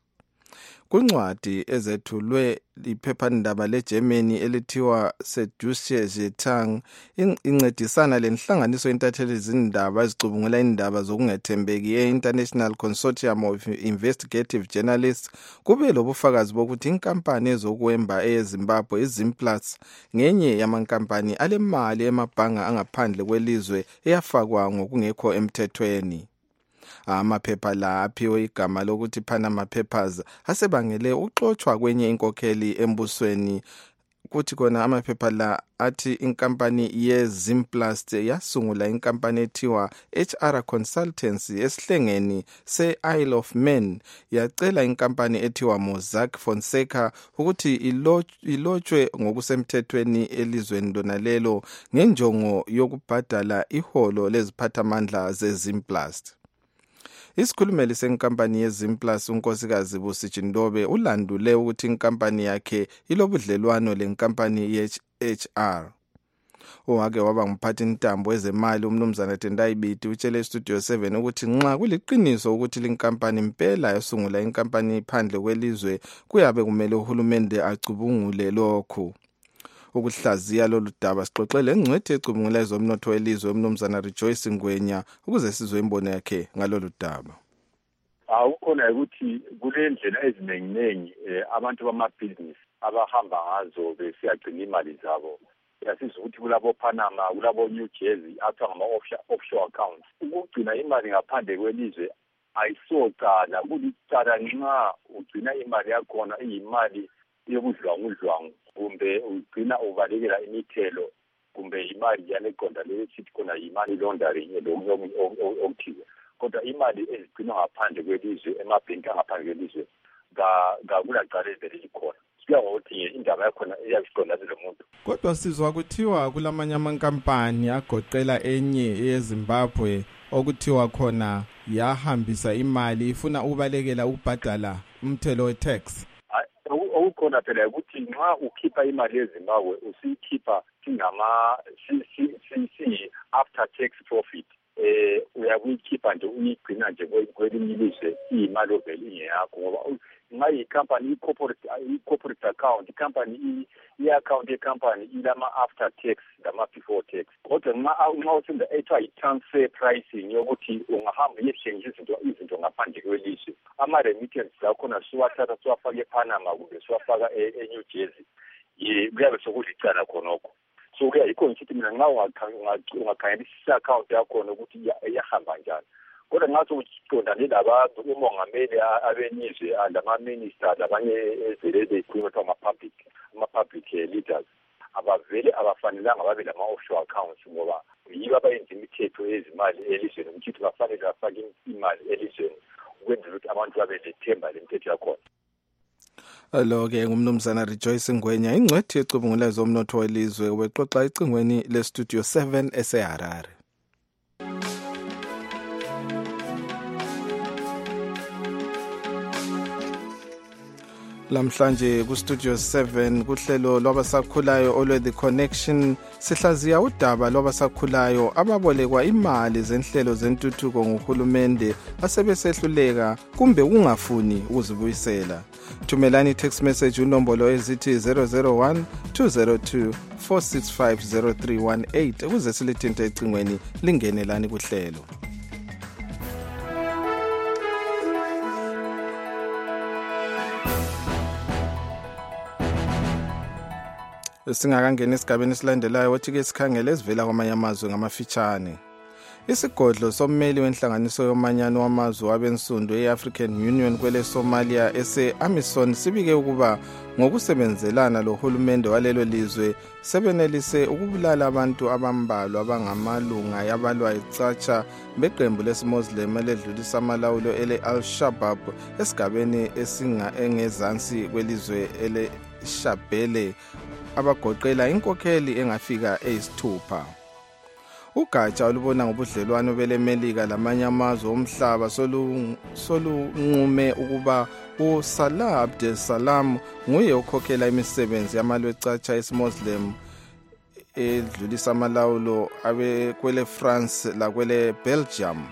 Kuncwadi ezethulwe iphephandaba leGermany elithiwa Süddeutsche Zeitung incedisana lenhlanganiso intatheli izindaba ezicubungula indaba zokungethembeki ye-International Consortium of Investigative Journalists kube lobufakazi bokuthi inkampani ezokwemba eZimbabwe iZimplats ngenye yamankampani alemali emabhanga angaphandle kwelizwe eyafakwa ngokungekho emthethweni. Amaphepha la aphiwe igama lokuthi Panama Papers asebangele uxoxwa kwenye inkokheli embusweni. Kuthi kona amaphepha la athi inkampani yeZimplast yasungula inkampani ethiwa H R Consultancy esihlengeni se-Isle of Man yacela inkampani ethiwa Mossack Fonseca ukuthi ilotshwe ngokusemthethweni elizweni lonalelo ngenjongo yokubhadala iholo leziphathamandla zeZimplast. Isikhulumeli senkampani yeZimplast unkosikazi Busijindobe ulandule ukuthi inkampani yakhe ilobudlelwano lenkampani ye-H R. Owake waba ngumphathi intambo wezemali umnumzana Tendai Biti utshele Studio seven ukuthi nxa kuliqiniso ukuthi linkampani impela yasungula inkampani phandle kwelizwe kuyabe kumele uhulumende acubungule lokho. Ukuhlaziya lolu daba sixoxele ngcwethi ecubungula ezomnotho welizwe umnumzana Rejoice Ngwenya ukuze sizwe imbono yakhe ngalolu daba. Awukhona ukuthi kule ndlela ezinenginengi abantu bamabhizinisi abahamba ngazo besiyagcina imali zabo. Yasizwa ukuthi kulabo Panama, kulabo New Jersey athiwa ngama offshore accounts. Ukugcina imali ngaphandle kwelizwe ayisocala, kulicala nxa ugcina imali yakhona iyimali yobudlwangudlwangu kumbe ugcina uvalekela imithelo kumbe imali yaneqonda lesithi khona imali laundering okuthiwa. Kodwa imali ezigcinwa ngaphandle kwelizwe emabhenki angaphandle kwelizwe kakulacala evele likhona. Siya ngokuthi indaba yakhona iyaziqonda lo muntu. Kodwa sizwa kuthiwa kulamanye amankampani agoqela enye yeZimbabwe okuthiwa khona yahambisa imali ifuna ubalekela ukubhadala umthelo we-tax. Okukhona phela ukuthi nxa ukhipha imali yeZimbabwe usiyikhipha singama si after tax profit eh uyakuyikhipha nje uyigcina nje kwelinye ilizwe iyimali ovele ingeyakho ngoba nxa icompany i-corporate i-corporate account icompany i-account yecompany ilama after tax lama before tax. Kodwa nxa nxa usenza ethiwa i-transfer pricing yokuthi ungahamba uyethengisa izinto izinto ngaphandle kwelizwe ama-remittances akhona siwathatha siwafaka ePanama kumbe siwafaka e-New Jersey kuyabe sokulicala khonokho. So kuya yikho ngithi mina nxa ungakhangelisisa account yakhona ukuthi iyahamba njani. Kodwa ngathi uqondane labantu umongameli abenizwe lama-minister labanye ezele bekhuluma ama-public ama-public leaders abavele abafanelanga babe lama-offshore accounts ngoba yibo abayenza imithetho yezimali elizweni ukuthi bafanele bafake imali elizweni ukwenzela ukuthi abantu babe lethemba lemithetho yakhona. Lo-ke ngumnumzana Rejoice Ngwenya ingcwethi ecubungula ezomnotho welizwe ubexoxa ecingweni le-Studio seven eseHarare. Lamhlanje ku Studio seven kuhlelo lwabasakhulayo olwe The Connection sihlaziya udaba lwabasakhulayo ababolekwa imali zenhlelo zentuthuko ngohulumende asebesehluleka kumbe ungafuni ukuzibuyisela. Thumelani text message unombolo ezithi zero zero one two zero two four six five zero three one eight ukuze silithinte ecingweni lingenelani kuhlelo. Singakangena esigabeni esilandelayo wathi ke sikhangele esivela kwamanye amazwe ngamafitshane. Isigodlo sommeli wenhlanganiso yomanyano wamazwe wabensundu e-African Union kwele Somalia ese-AMISON sibike ukuba ngokusebenzelana lohulumende walelo lizwe sebenelise ukubulala abantu abambalwa abangamalunga yabalwa icatsha beqembu lesimuslim eledlulisa amalawulo ele-Al-Shabaab esigabeni esinga engezansi kwelizwe ele-Shabelle abagoqela inkokheli engafika eyisithupha. Ugatsha olubona ngobudlelwano beleMelika lamanye amazwe omhlaba solunqume ukuba uSalah Abdeslam nguye ukhokhela imisebenzi yamalwecatsha esimuslim edlulisa amalawulo abe kwele France la kwele Belgium.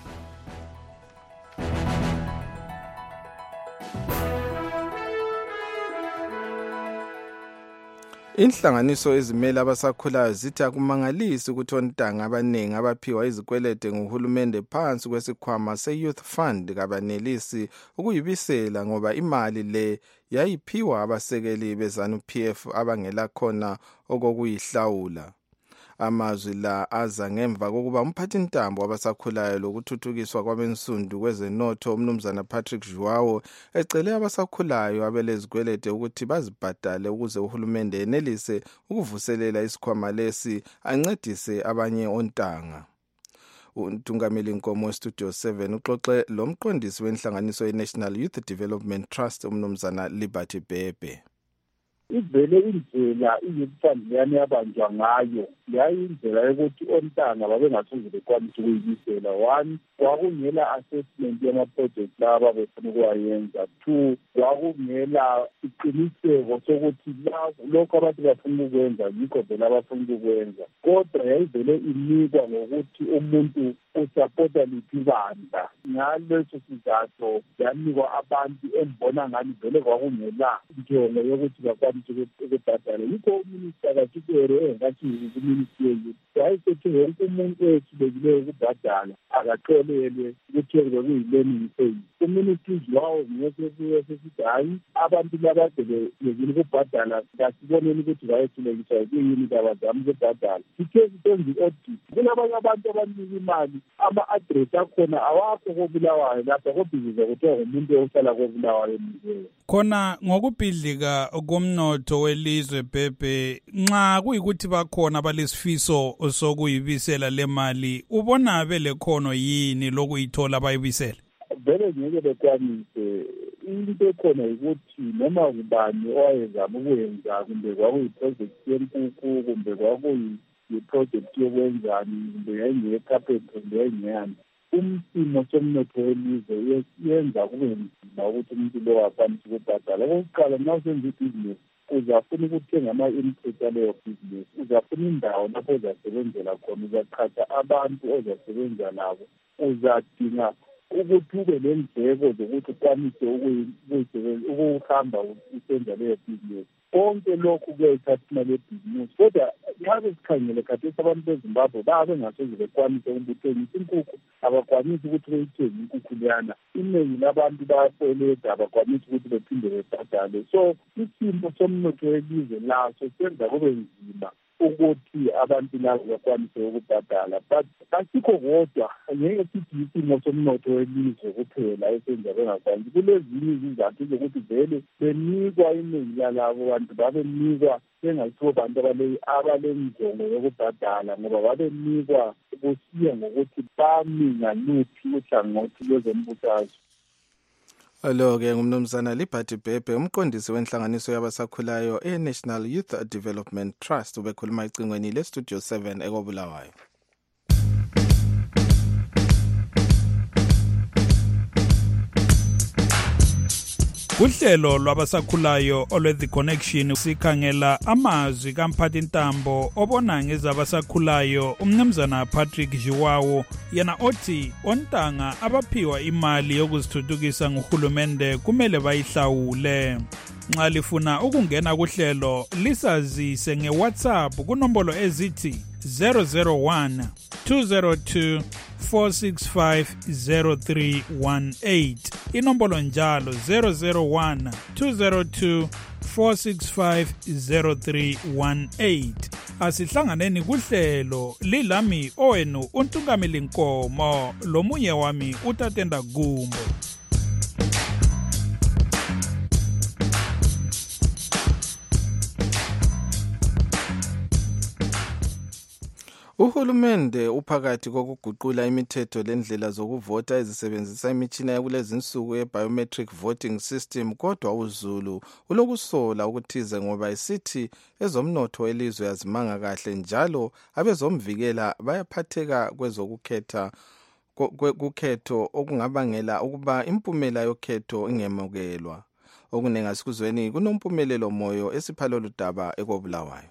Inhlanganiso ezimele abasakhulayo zithi akumangalisi ukuthi ontanga abaningi abaphiwa izikwelede ngohulumende phansi kwesikhwama se-Youth Fund kabanelisi ukuyibisela ngoba imali le yayiphiwa abasekeli beZANU-P F abangela khona okokuyihlawula. Amazwi la aza ngemva kokuba umphathintambo wabasakhulayo lokuthuthukiswa kwabensundu kwezenotho umnumzana Patrick Joao ecele abasakhulayo abelezikwelede ukuthi bazibhadale ukuze uhulumende enelise ukuvuselela isikhwama lesi ancedise abanye ontanga. Untungameli Nkomo Studio seven uxoxe lo mqondisi wenhlanganiso ye-National Youth Development Trust umnumzana Liberty Bebe. Ivele indlela iyimfandi yani yabanjwa ngayo yayindlela yokuthi ontanga babengasoze bekwanisa ukuyibisela. One, kwakungela assessment yama-project laba befuna ukuwayenza. Two, kwakungela iqiniseko sokuthi lokho abantu bafuna ukwenza yikho vele abafuna ukwenza. Kodwa yayivele inikwa ngokuthi umuntu usapota liphi bandla. Ngaleso sizathu yanikwa abantu embona ngani vele kwakungela njongo yokuthi bakwanise ukubhadala. Yikho uminister kaThibere engathi kuministry yethu wayesethi wonke umuntu oyehlulekile ukubhadala akaxolelwe ukuthi bekuyi-learning phase. Uministry wawo ngiyesesithi hayi abantu labadebekile ukubhadala kasiboneni ukuthi bayehlulekiswa kuyini kabazama ukubhadala. Sithe senze i-audit kulabanye abantu abanika imali ama-address akhona awakho koBulawayo lapha kodwa kuthiwa ngumuntu ohlala koBulawayo emnikweni. Khona ngokubhidlika komnotho welizwe Bebe nxa kuyikuthi bakhona balesifiso sokuyibisela le mali ubona bele khono yini lokuyithola bayibisela? Vele ngeke bekwanise. Into ekhona ukuthi noma kubani owayezama ukuyenza kumbe kwakuyi-project yenkukhu kumbe kwakuyi-project yokwenzani kumbe yayingeyecarpet kumbe yayingeyani, umsimo somnotho welizwe yenza kube nzima ukuthi umuntu lo akwanise ukubhadala. Okokuqala, nxa usenza ibhizinesi uzafuna ukuthenga ama-input aleyo bhizinesi, uzafuna indawo lapho uzasebenzela khona, uzaqhatsha abantu ozasebenza labo, uzadinga ukuthi ube nendleko zokuthi ukwanise ukuhamba usenza leyo bhizinesi. Konke lokhu kuyayithatha imali yebhizinesi. Kodwa nxa besikhangele khathesi abantu beZimbabwe baba bengasoze bekwanise ukuthengisa inkukhu, abakwanisi ukuthi beyithenge inkukhu leyana. Iningi labantu bayakweleta, abakwanisi ukuthi bephinde bebhadale. So isimo somnotho welizwe laso senza kube nzima ukuthi abantu labo bakwanise ukubhadala. But asikho kodwa, ngeke sithi isimo somnotho welizwe kuphela esenza bengakwanisi. Kulezinye izizathu zokuthi vele benikwa iningi lalabo bantu babenikwa bengayisikho bantu abalenjongo yokubhadala, ngoba babenikwa kusiya ngokuthi bami ngaluphi uhlangothi lwezembusazwe. Lo-ke ngumnumzana Liberty Bebe umqondisi wenhlanganiso yabasakhulayo e-National Youth Development Trust ubekhuluma icingweni le-Studio seven ekobulawayo. Kuhlelo lwabasakhulayo olwe-The Connection sikhangela amazwi kamphathintambo obona ngezabasakhulayo umnumzana Patrick Joao yena othi ontanga abaphiwa imali yokuzithuthukisa nguhulumende kumele bayihlawule. Nxa lifuna ukungena kuhlelo lisazise ngeWhatsApp kunombolo ezithi zero zero one two zero two four six five zero three one eight, inombolo njalo zero zero one two zero two four six five zero three one eight. asihlanganeni kuhlelo lilami owenu uNtungameli Nkomo lomunye wami uTatenda Gumbo. Uhulumende uphakathi kokuguqula imithetho lendlela zokuvota ezisebenzisa imitshina yakulezinsuku ye-biometric voting system, kodwa uZulu ulokusola ukuthize ngoba isithi ezomnotho elizwe yazimanga kahle njalo abezomvikela bayaphatheka kwezokukhetha kukhetho okungabangela ukuba impumela yokhetho ingemukelwa. Okunengasikuzweni kunompumelelo moyo esiphalo daba ekobulawayo.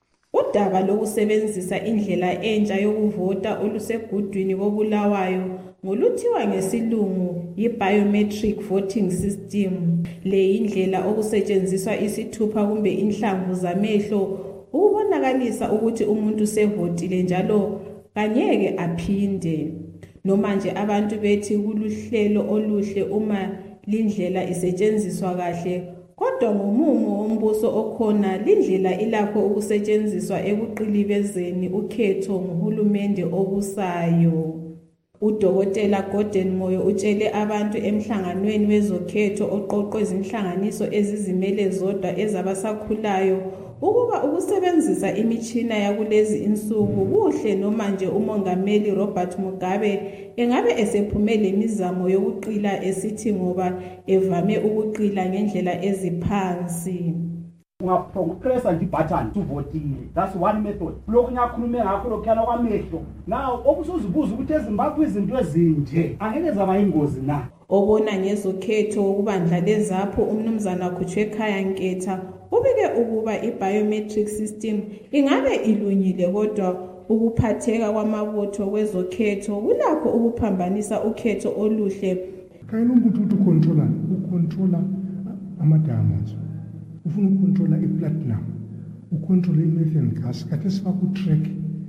Udaba lokusebenzisa indlela entsha yokuvota olusegudwini kobulawayo ngoluthiwa ngesilungu yi-biometric voting system. Le indlela okusetshenziswa isithupha kumbe inhlamvu zamehlo ukubonakalisa ukuthi umuntu sevotile njalo kanyeke aphinde. Noma nje abantu bethi kuluhlelo oluhle uma lindlela isetshenziswa kahle, kodwa ngomumo wombuso okhona lindlela ilakho ukusetshenziswa ekuqilibezeni ukhetho nguhulumende obusayo. Udokotela Gordon Moyo utshele abantu emhlanganweni wezokhetho oqoqwe izinhlanganiso ezizimele zodwa ezabasakhulayo ukuba ukusebenzisa imitshina yakulezi insuku kuhle noma nje umongameli Robert Mugabe engabe esephumele imizamo yokuqila esithi ngoba evame ukuqila ngendlela eziphansi. Ungapressa nje button to vote. That's one method. Lokhu nyakhulume ngakho lokhana kwamehlo. Now okusuzibuza ukuthi eZimbabwe izinto ezinje angeke zaba ingozi na. Obona ngezokhetho ukubandla lezapho umnumzana Khutshwe ekhaya Nketha ubike ukuba i-biometric system ingabe ilungile kodwa ukuphatheka kwamabutho kwezokhetho kulakho ukuphambanisa ukhetho oluhle. Kayini umuntu uthi ucontrola ucontrola ama-diamonds, ufuna ucontrola i-platinum, ucontrola i-methane gas, kade sifaka u-track.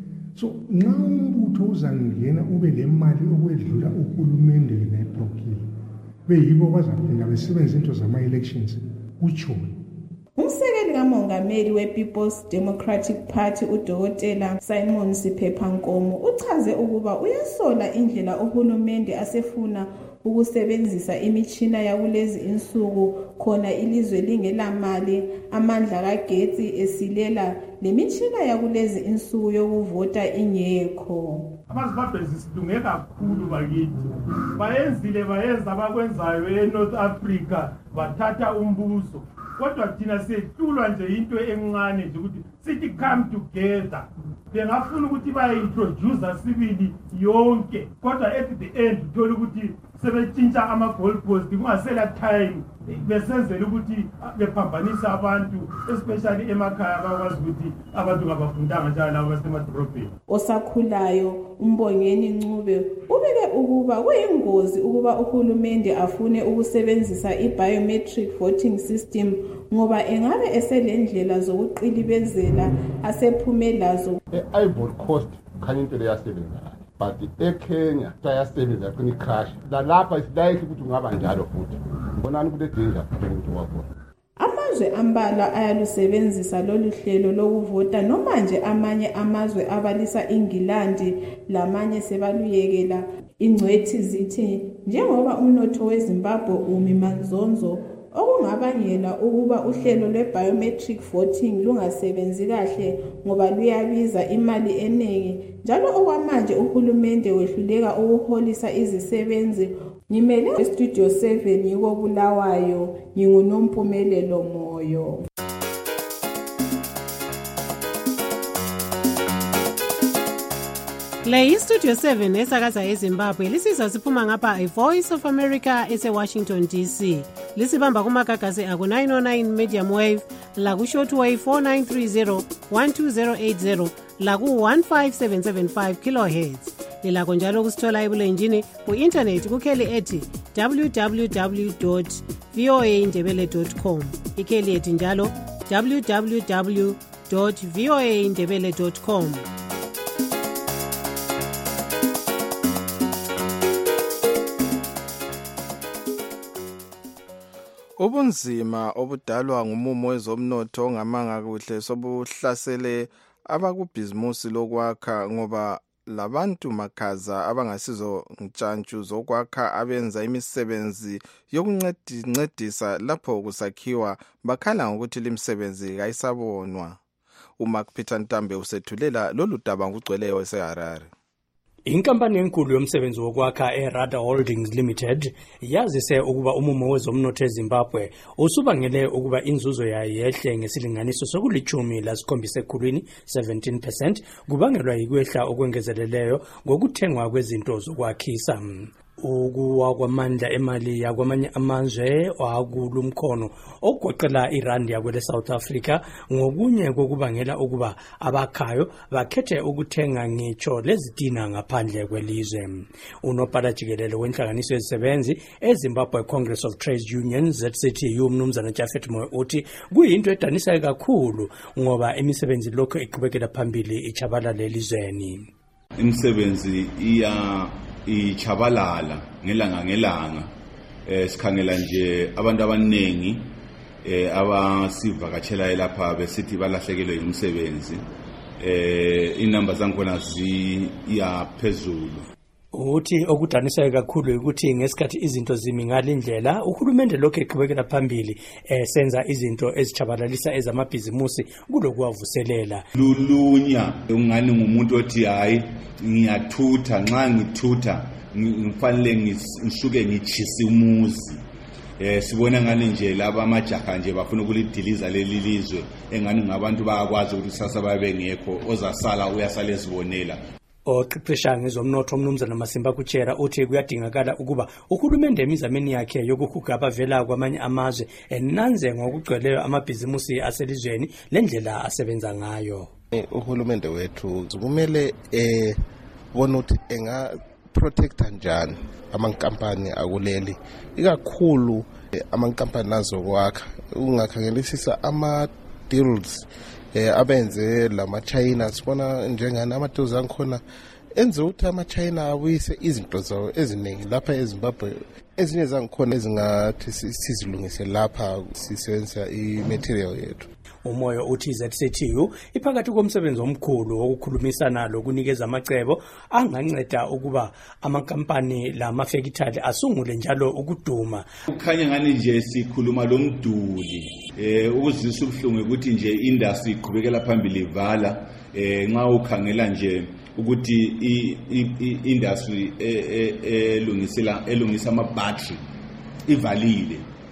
So nxa umbutho uzangena ube le mali okwedlula uhulumende neblokile beyibo bazaphinda besebenza into zama-elections kutshoni. Umsekeli kamongameli we-People's Democratic Party udokotela Simon Siphepha Nkomo uchaze ukuba uyasola indlela uhulumende asefuna ukusebenzisa imitshina yakulezi insuku khona ilizwe lingelamali, amandla kagetsi esilela lemitshina yakulezi insuku yokuvota ingekho. AmaZimbabwe sisidunge kakhulu bakithi. Bayenzile bayenza abakwenzayo eNorth Africa bathatha umbuso. Kodwa thina siyehlulwa nje into encane nje ukuthi sithi come together. Bengafuna ukuthi bayi-introduce sibili yonke. Kodwa at the end uthola ukuthi sebetshintsha ama-goalpost kungasela time besenzela ukuthi bephambanisa abantu especially emakhaya bakwazi ukuthi abantu ngabafundanga njalo labo basemadorobheni. Osakhulayo uMbongeni Ncube ubike ukuba kuyingozi ukuba uhulumende afune ukusebenzisa i-biometric voting system ngoba engabe eselendlela zokuqilibezela asephumelazo. E-Ivory Coast khanya into leyasebenzayo, but eKenya sayasebenza kuni crash lalapha isilayisi ukuthi ungaba njalo futhi bonani kule danger ukuthi wakhona. Amazwe ambala ayalusebenzisa lolu hlelo lokuvota noma nje amanye amazwe abalisa Ingilandi lamanye sebaluyekela. Ingcwethi zithi njengoba umnotho weZimbabwe umi manzonzo okungabangela ukuba uhlelo lwe-biometric voting lungasebenzi kahle ngoba luyabiza imali eningi njalo okwamanje uhulumende wehluleka ukuholisa izisebenzi. Ngimele estudio seven yiko Bulawayo, nginguNompumelelo Moyo. Le iStudio seven esakaza eZimbabwe lisizwa siphuma ngapha iVoice of America ese-Washington D C. Lisibamba kumagagasi aku nine oh nine medium wave, laku shortwave four nine three zero, one two zero eight zero, laku one five seven seven five kilohertz. Lilakho njalo kusithola ebulenjini ku-internet kukheli ethi w w w dot v o a ndebele dot com. Ikheli ethi njalo w w w dot v o a ndebele dot com. Ubunzima obudalwa ngumumo wezomnotho ongamanga kuhle sobuhlasele abakubhizimusi lokwakha ngoba labantu makhaza abangasizo ntshantshu zokwakha abenza imisebenzi yokuncedisa lapho kusakhiwa bakhala ngokuthi limsebenzi kayisabonwa. uMark Peter Ntambe usethulela lolu daba ngugcweleyo eseHarare. Inkampani enkulu yomsebenzi wokwakha eRada Holdings Limited yazise ukuba umumo wezomnotho eZimbabwe usubangele ukuba inzuzo yayo yehle ngesilinganiso sokulichumi lasikhombisa ekhulwini seventeen percent kubangelwa yikwehla okwengezeleleyo ngokuthengwa kwezinto zokwakhisa. Ukuwa kwamandla emali yakwamanye amazwe akulumkhono okugoqela irandi yakwele South Africa ngokunye kokubangela ukuba abakhayo bakhethe ukuthenga ngitsho lezitina ngaphandle kwelizwe. Unobhala jikelele wenhlanganiso yezisebenzi eZimbabwe Congress of Trade Unions Z C T U umnumzana Jafet Moyo uthi kuyinto edanisayo kakhulu ngoba imisebenzi lokho iqhubekela phambili ichabalala elizweni. Imisebenzi iya ichabalala ngelanga ngelanga eh sikhangela nje abantu abanengi eh abasivakatshela lapha besithi balahlekelwe umsebenzi eh inamba zankhona ziyaphezulu. Uthi okudanisayo kakhulu ukuthi ngesikhathi izinto zimi ngalindlela uhulumende lokho eqhubekela phambili esenza izinto ezichabalalisa ezamabhizimusi kulokuwavuselela. Lulunya ungani ngumuntu othi hayi ngiyathutha nxa ngithutha ngifanele ngisuke ngichisa umuzi. Eh sibona ngani nje laba amajaha nje bafuna ukulidiliza leli lizwe engani ngabantu bayakwazi ukuthi sasa babe ngekho ozasala uyasala ezibonela. Oqeqesha ngezomnotho umnumzana Masimba Kuchera uthi kuyadingakala ukuba uhulumende emizameni yakhe yokuhuga abavela kwamanye amazwe enanze ngokugcweleyo amabhizimusi aselizweni lendlela asebenza ngayo. Uhulumende wethu kumele eh bona ukuthi enga protecta njani amankampani akuleli ikakhulu amankampani nazo kwakha ungakhangelisisa ama deals eh abenze lama China sibona njengana ama deals ankhona enze ukuthi ama China abuyise izinto zawo eziningi lapha eZimbabwe ezinye zangikhona ezingathi sizilungise lapha sisebenzisa imaterial yethu. Umoyo uthi Z C T U iphakathi komsebenzi omkhulu wokukhulumisana lokunikeza amacebo anganceda ukuba amankampani lamafekithali asungule njalo ukuduma. Ukhanya ngani nje sikhuluma lomduli eh ukuzisa ubhlungu ukuthi nje industry iqhubekela phambili vala eh nxa ukhangela nje ukuthi i-industry elungisela elungisa ama battery ivalile.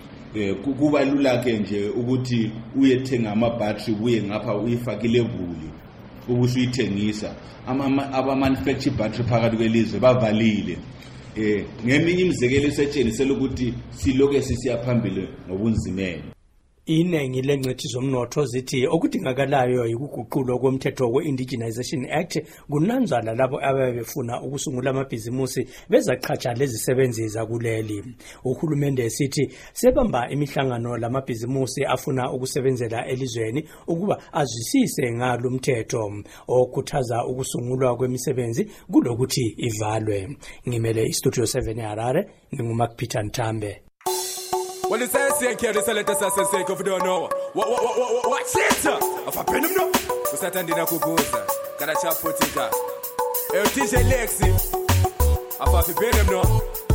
Kuba lula ke nje ukuthi uyethenga ama battery uye ngapha uyifakile ebuli ukuthi uyithengisa aba manufacture battery phakathi kwelizwe bavalile. Eh ngeminye imizekelo esetshengisela ukuthi siloke sisiya phambili ngobunzimene. Inengi lengcethi zomnotho zithi okudingakalayo yikuguqulwa komthetho we-Indigenization Act kunanzala labo ababefuna ukusungula amabhizimusi bezaqhatsha lezisebenzi zakuleli. Uhulumende esithi sebamba imihlangano lamabhizimusi afuna ukusebenzela elizweni ukuba azwisise ngalo umthetho okhuthaza ukusungulwa kwemisebenzi kulokuthi ivalwe. Ngimele iStudio seven eHarare nginguMark Peter Ntambe. Well, it's a say, care this a let us say, say, if you don't know. What, what, what, what, what's it? If I pin him no, we start and dinner kukuza. Gotta chop putika. El T J Lexi. If I pin him no.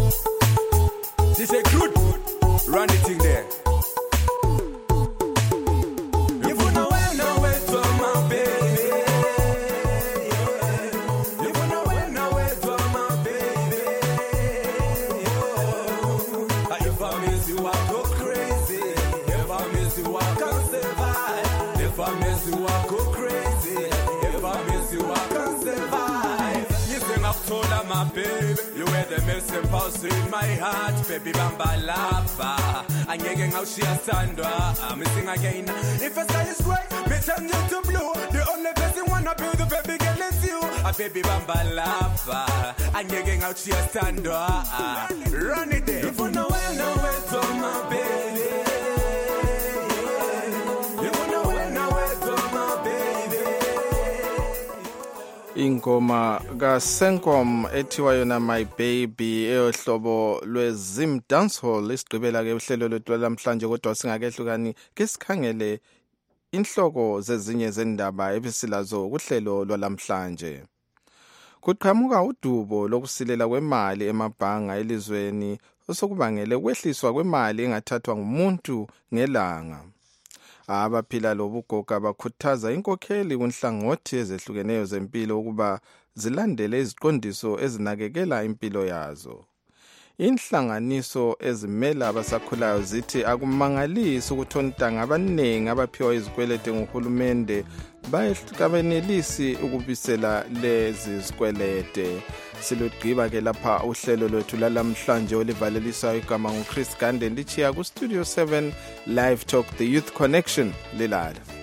T J Crude. Run the thing there. If you know where, know where to my baby. If you know where, know where to my baby. If I miss you, I go crazy. If I miss you, I can't survive. If I miss you, I go crazy. If I miss you, I can't survive. You sing I've told her, my baby, you were the missing pulse in my heart, baby bamba lava. I'm getting out she a sandra. I'm missing again. If the sky is gray, me turn you to blue. The only person wanna be the baby girl is you. A baby bamba lava. I'm getting out she a sandra. Run it there. If you know where, know where to my baby. If you know where, know where to my baby. Ingoma kaSenkom ethiwa yona My Baby eyohlobo lweZim Dancehall isigqibela ke uhlelo lwethu lamhlanje kodwa singakehlukani ke sikhangele inhloko zezinye zendaba ebisilazo kuhlelo lwalamhlanje. Kuqhamuka udubo lokusilela kwemali emabhanga elizweni osokubangele ukwehliswa kwemali engathathwa ngumuntu ngelanga. Abaphila lobugoga bakhuthaza inkokheli kunhlangothi ezehlukeneyo zempilo ukuba zilandele iziqondiso ezinakekela impilo yazo. Inhlanganiso ezimela abasakhulayo zithi akumangalisi ukuthi ontanga abaningi abaphiwa izikweleti nguhulumende bayenelisi ukubisela lezi zikwelete. Silugqiba ke lapha uhlelo lwethu lalamhlanje olivalelisayo igama nguChris Gande ndichiya ku Studio seven Live Talk The Youth Connection lelala.